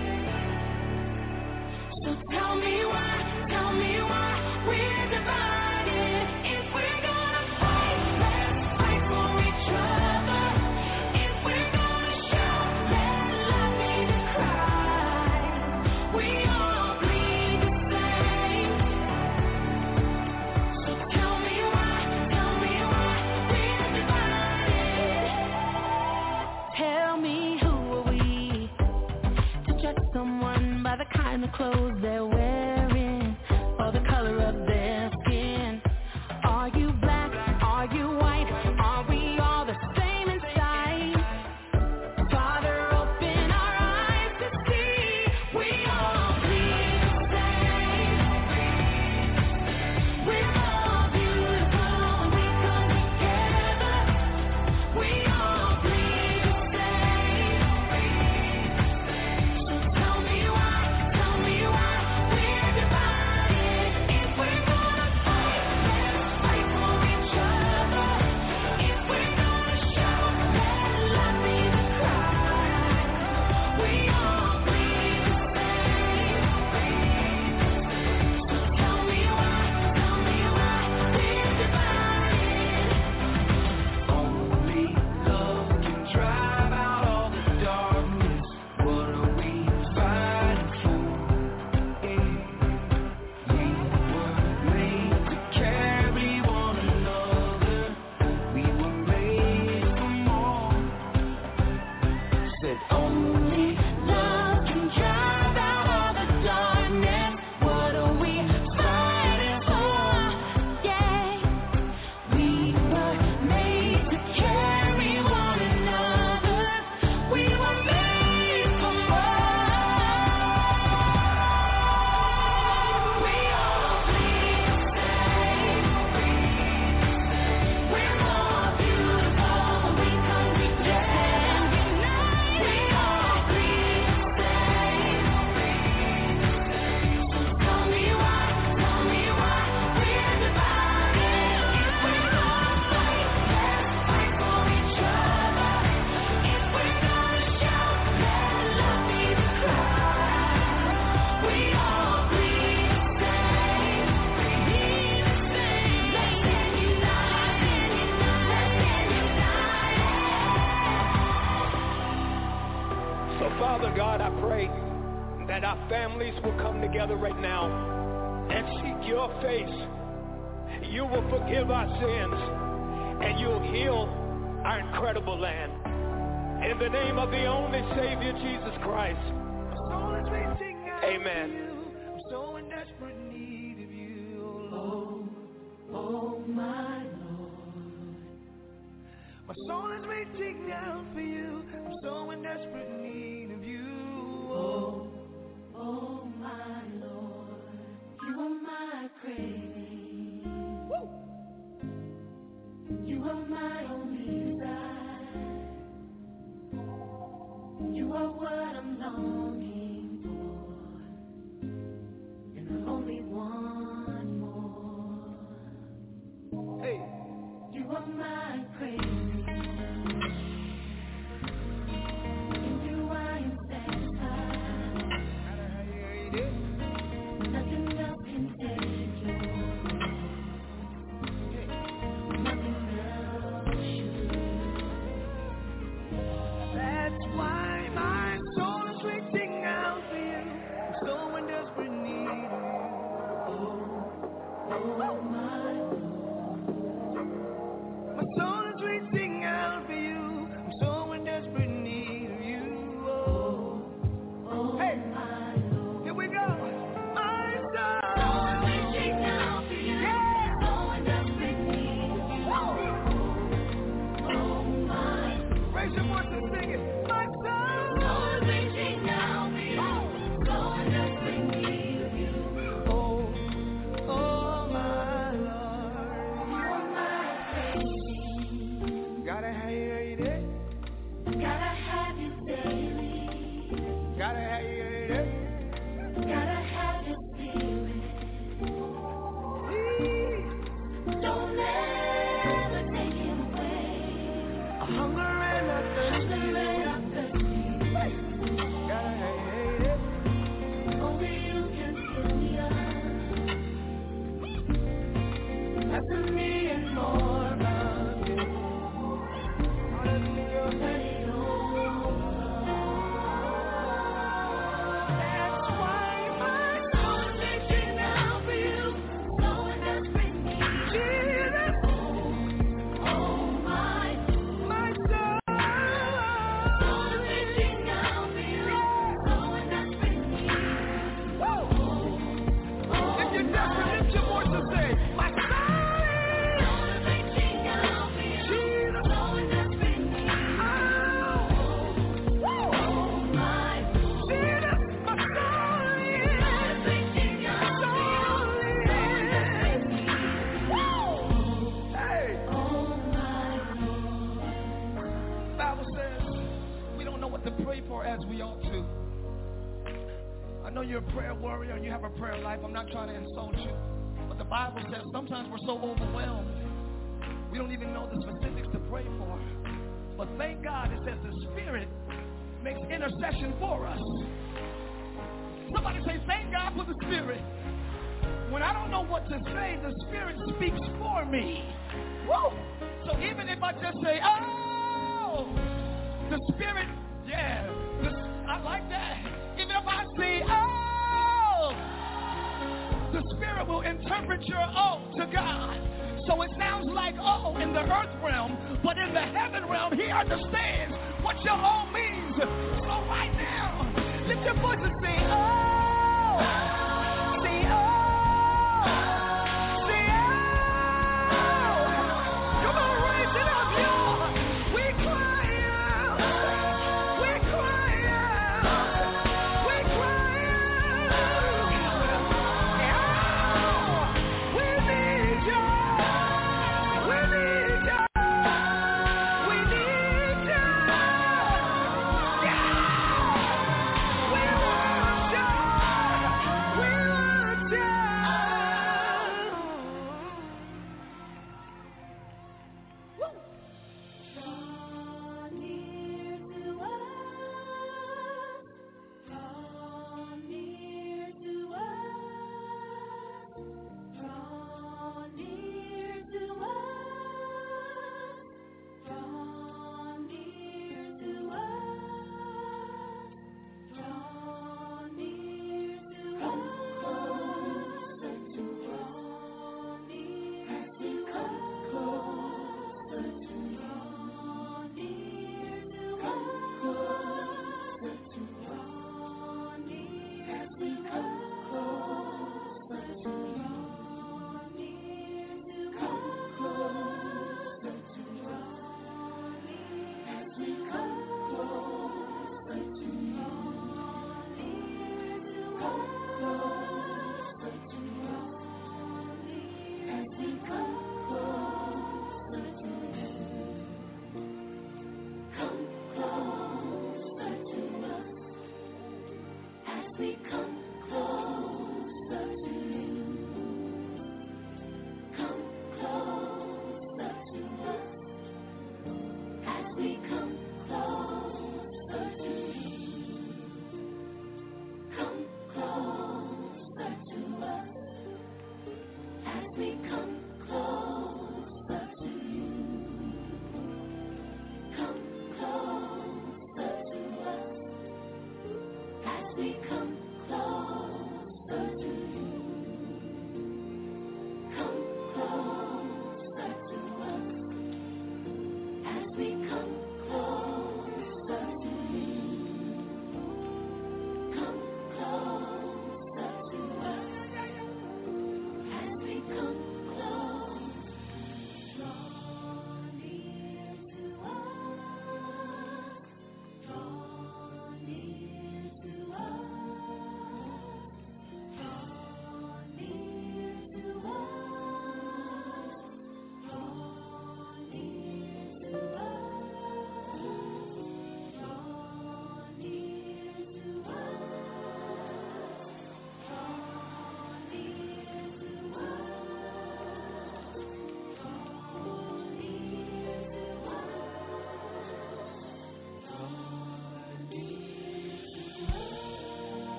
So tell me why we're divided. If we're gonna fight, let's fight for each other. If we're gonna shout, let love be the cry. We all bleed the same. So tell me why we're divided. Tell me, who are we to judge someone by the kind of clothes they're wearing or the color of their skin? Are you black? Are you white? Are we all the same inside? Father, open our eyes to see we all bleed the same. We're all beautiful when we come together. We all bleed the same. So tell me why we're divided. If we're gonna fight, let's fight for each other. If we're gonna shout, let love be the cry. We all bleed the same. So tell me why we're divided. Only love can drive out all the darkness. What are we fighting for? We were made to carry one another. We were made for more. Said only love can drive out all the darkness. What are we fighting for? Yeah, we were made to carry one another. We were made for more. We all bleed the same. We're more beautiful when we come together. We all bleed the same. So tell me why we're divided. If we're gonna fight, let's fight for each other. If we're gonna shout, let love be the cry. We all bleed the same. Let's get united. So, Father God, I pray that our families will come together right now and seek your face. You will forgive our sins and you'll heal our incredible land. In the name of the only Savior, Jesus Christ. Amen. I'm so in desperate need of you, oh my Lord. My soul is reaching out for you. I'm so in desperate need of you, oh my Lord. You are my craving. Woo! You are my only desire. You are what I'm longing for, and I only want more. Hey. You are my craving. In you I am satisfied. Nothing else can take your place. Nothing else should. That's why my soul is reaching out for you. I'm so in desperate need of you. Oh my Lord. My You're a prayer warrior and you have a prayer life. I'm not trying to insult you. But the Bible says sometimes we're so overwhelmed, we don't even know the specifics to pray for. But thank God it says the Spirit makes intercession for us. Somebody say, thank God for the Spirit. When I don't know what to say, the Spirit speaks for me. Woo! So even if I just say, oh, the Spirit, yeah, I like that. Even if I say, oh, the Spirit will interpret your oh to God. So it sounds like oh in the earth realm, but in the heaven realm, he understands what your oh means. So right now, lift your voice and say, oh, say oh, say oh. Come on, raise it up, y'all. We cry out, we cry out. We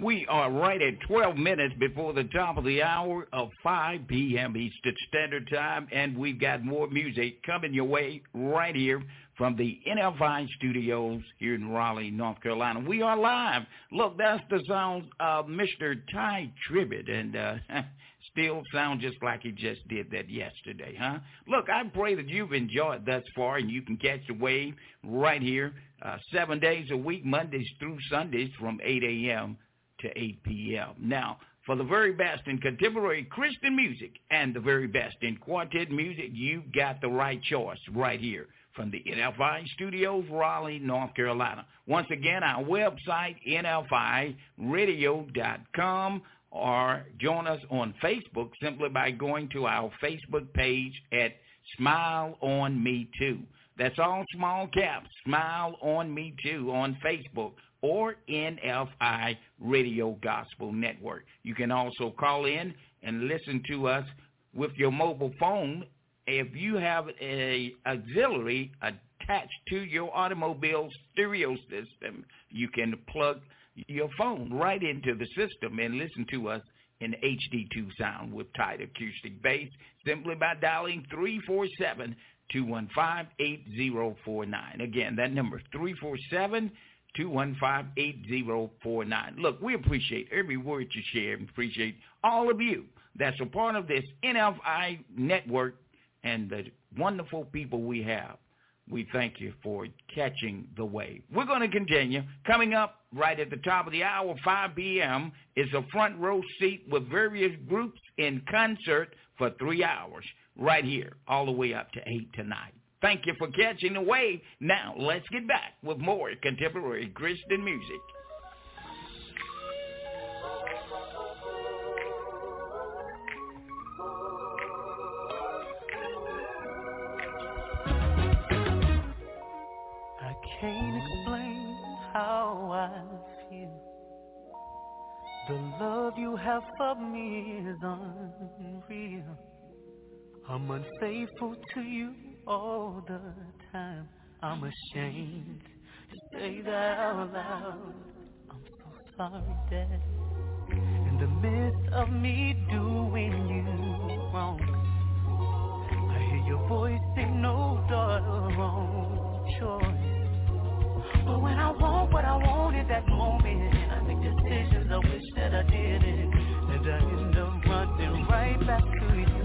We are right at 12 minutes before the top of the hour of 5 p.m. Eastern Standard Time, and we've got more music coming your way right here from the NFI studios here in Raleigh, North Carolina. We are live. Look, that's the sound of Mr. Ty Tribbett, and still sound just like he just did that yesterday, huh? Look, I pray that you've enjoyed thus far, and you can catch the wave right here 7 days a week, Mondays through Sundays from 8 a.m. to 8 p.m. Now, for the very best in contemporary Christian music and the very best in quartet music, you've got the right choice right here from the NFI Studios, Raleigh, North Carolina. Once again, our website, nfiradio.com, or join us on Facebook simply by going to our Facebook page at Smile on Me Too. That's all small caps, Smile on Me Too on Facebook, or NFI Radio Gospel Network. You can also call in and listen to us with your mobile phone. If you have a auxiliary attached to your automobile stereo system, you can plug your phone right into the system and listen to us in HD2 sound with tight acoustic bass simply by dialing 347-215-8049. Again, that number is 347-215-8049. Look, we appreciate every word you share and appreciate all of you that's a part of this NFI network and the wonderful people we have. We thank you for catching the wave. We're going to continue. Coming up right at the top of the hour, 5 p.m., is a front row seat with various groups in concert for 3 hours right here all the way up to 8 tonight. Thank you for catching the wave. Now, let's get back with more contemporary Christian music. I can't explain how I feel. The love you have for me is unreal. I'm unfaithful to you all the time. I'm ashamed to say that out loud. I'm so sorry, Dad. In the midst of me doing you wrong, I hear your voice say, no, daughter, wrong choice. But when I want what I want at that moment, I make decisions I wish that I didn't, and I end up running right back to you.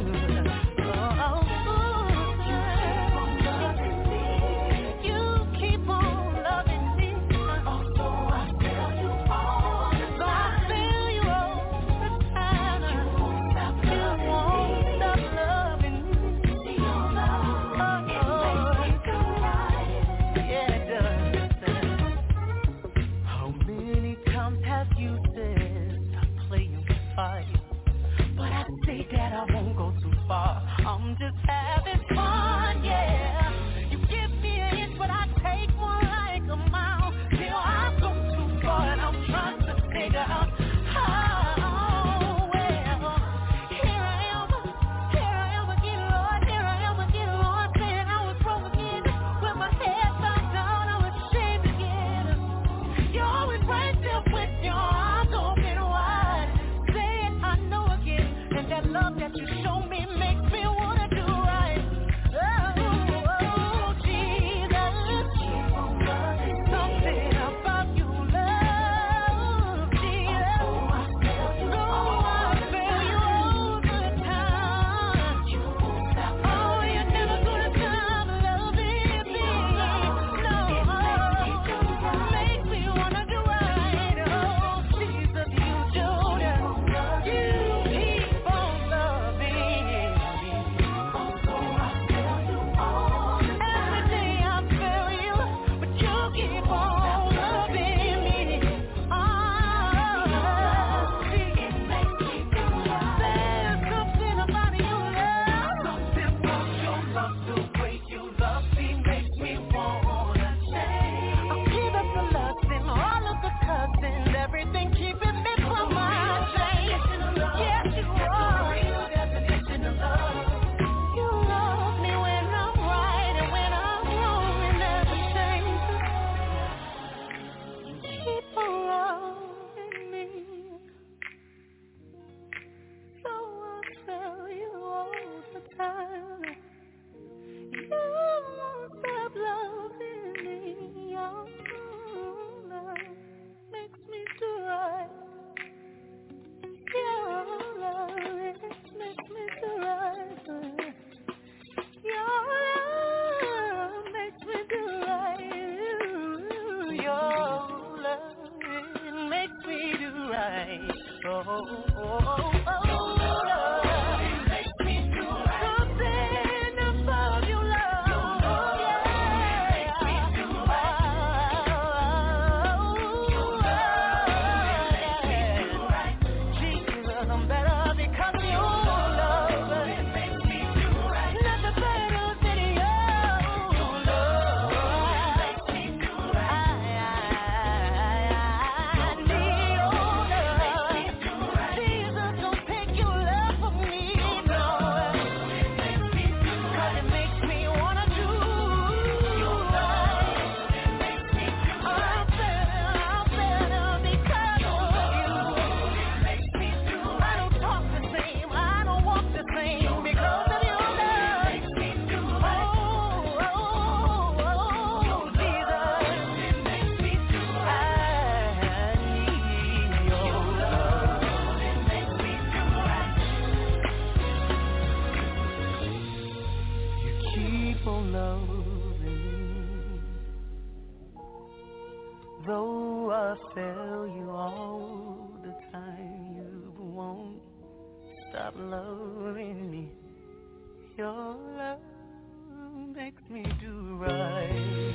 Though I fail you all the time, you won't stop loving me. Your love makes me do right.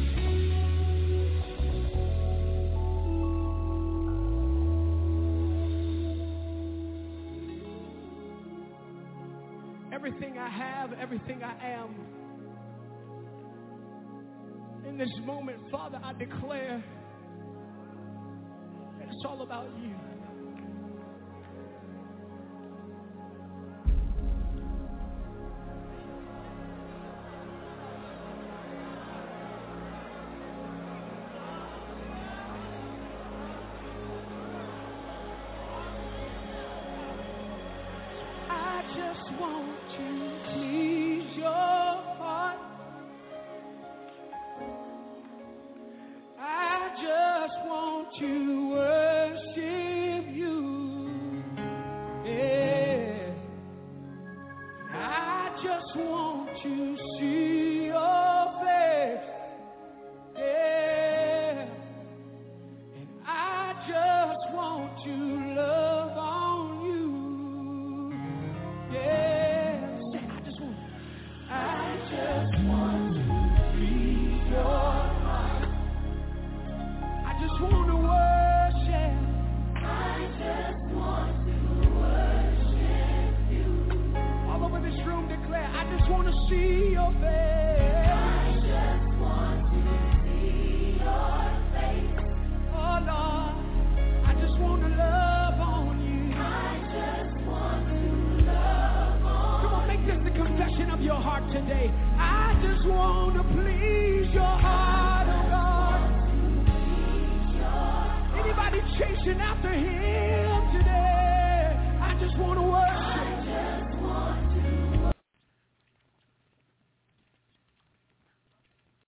Everything I have, everything I am. In this moment, Father, I declare that it's all about you. I just want to please your heart. I just want to worship you. Yeah. I just want to see your face. Yeah. And I just want to love on you. Yeah. Say, I just want to please your heart. I just want to worship. I just want to worship you. All over this room declare, I just want to see your face. I just want to see your face. Oh Lord, I just want to love on you. I just want to love on you. Come on, make this the confession of your heart today. I just want to please your heart.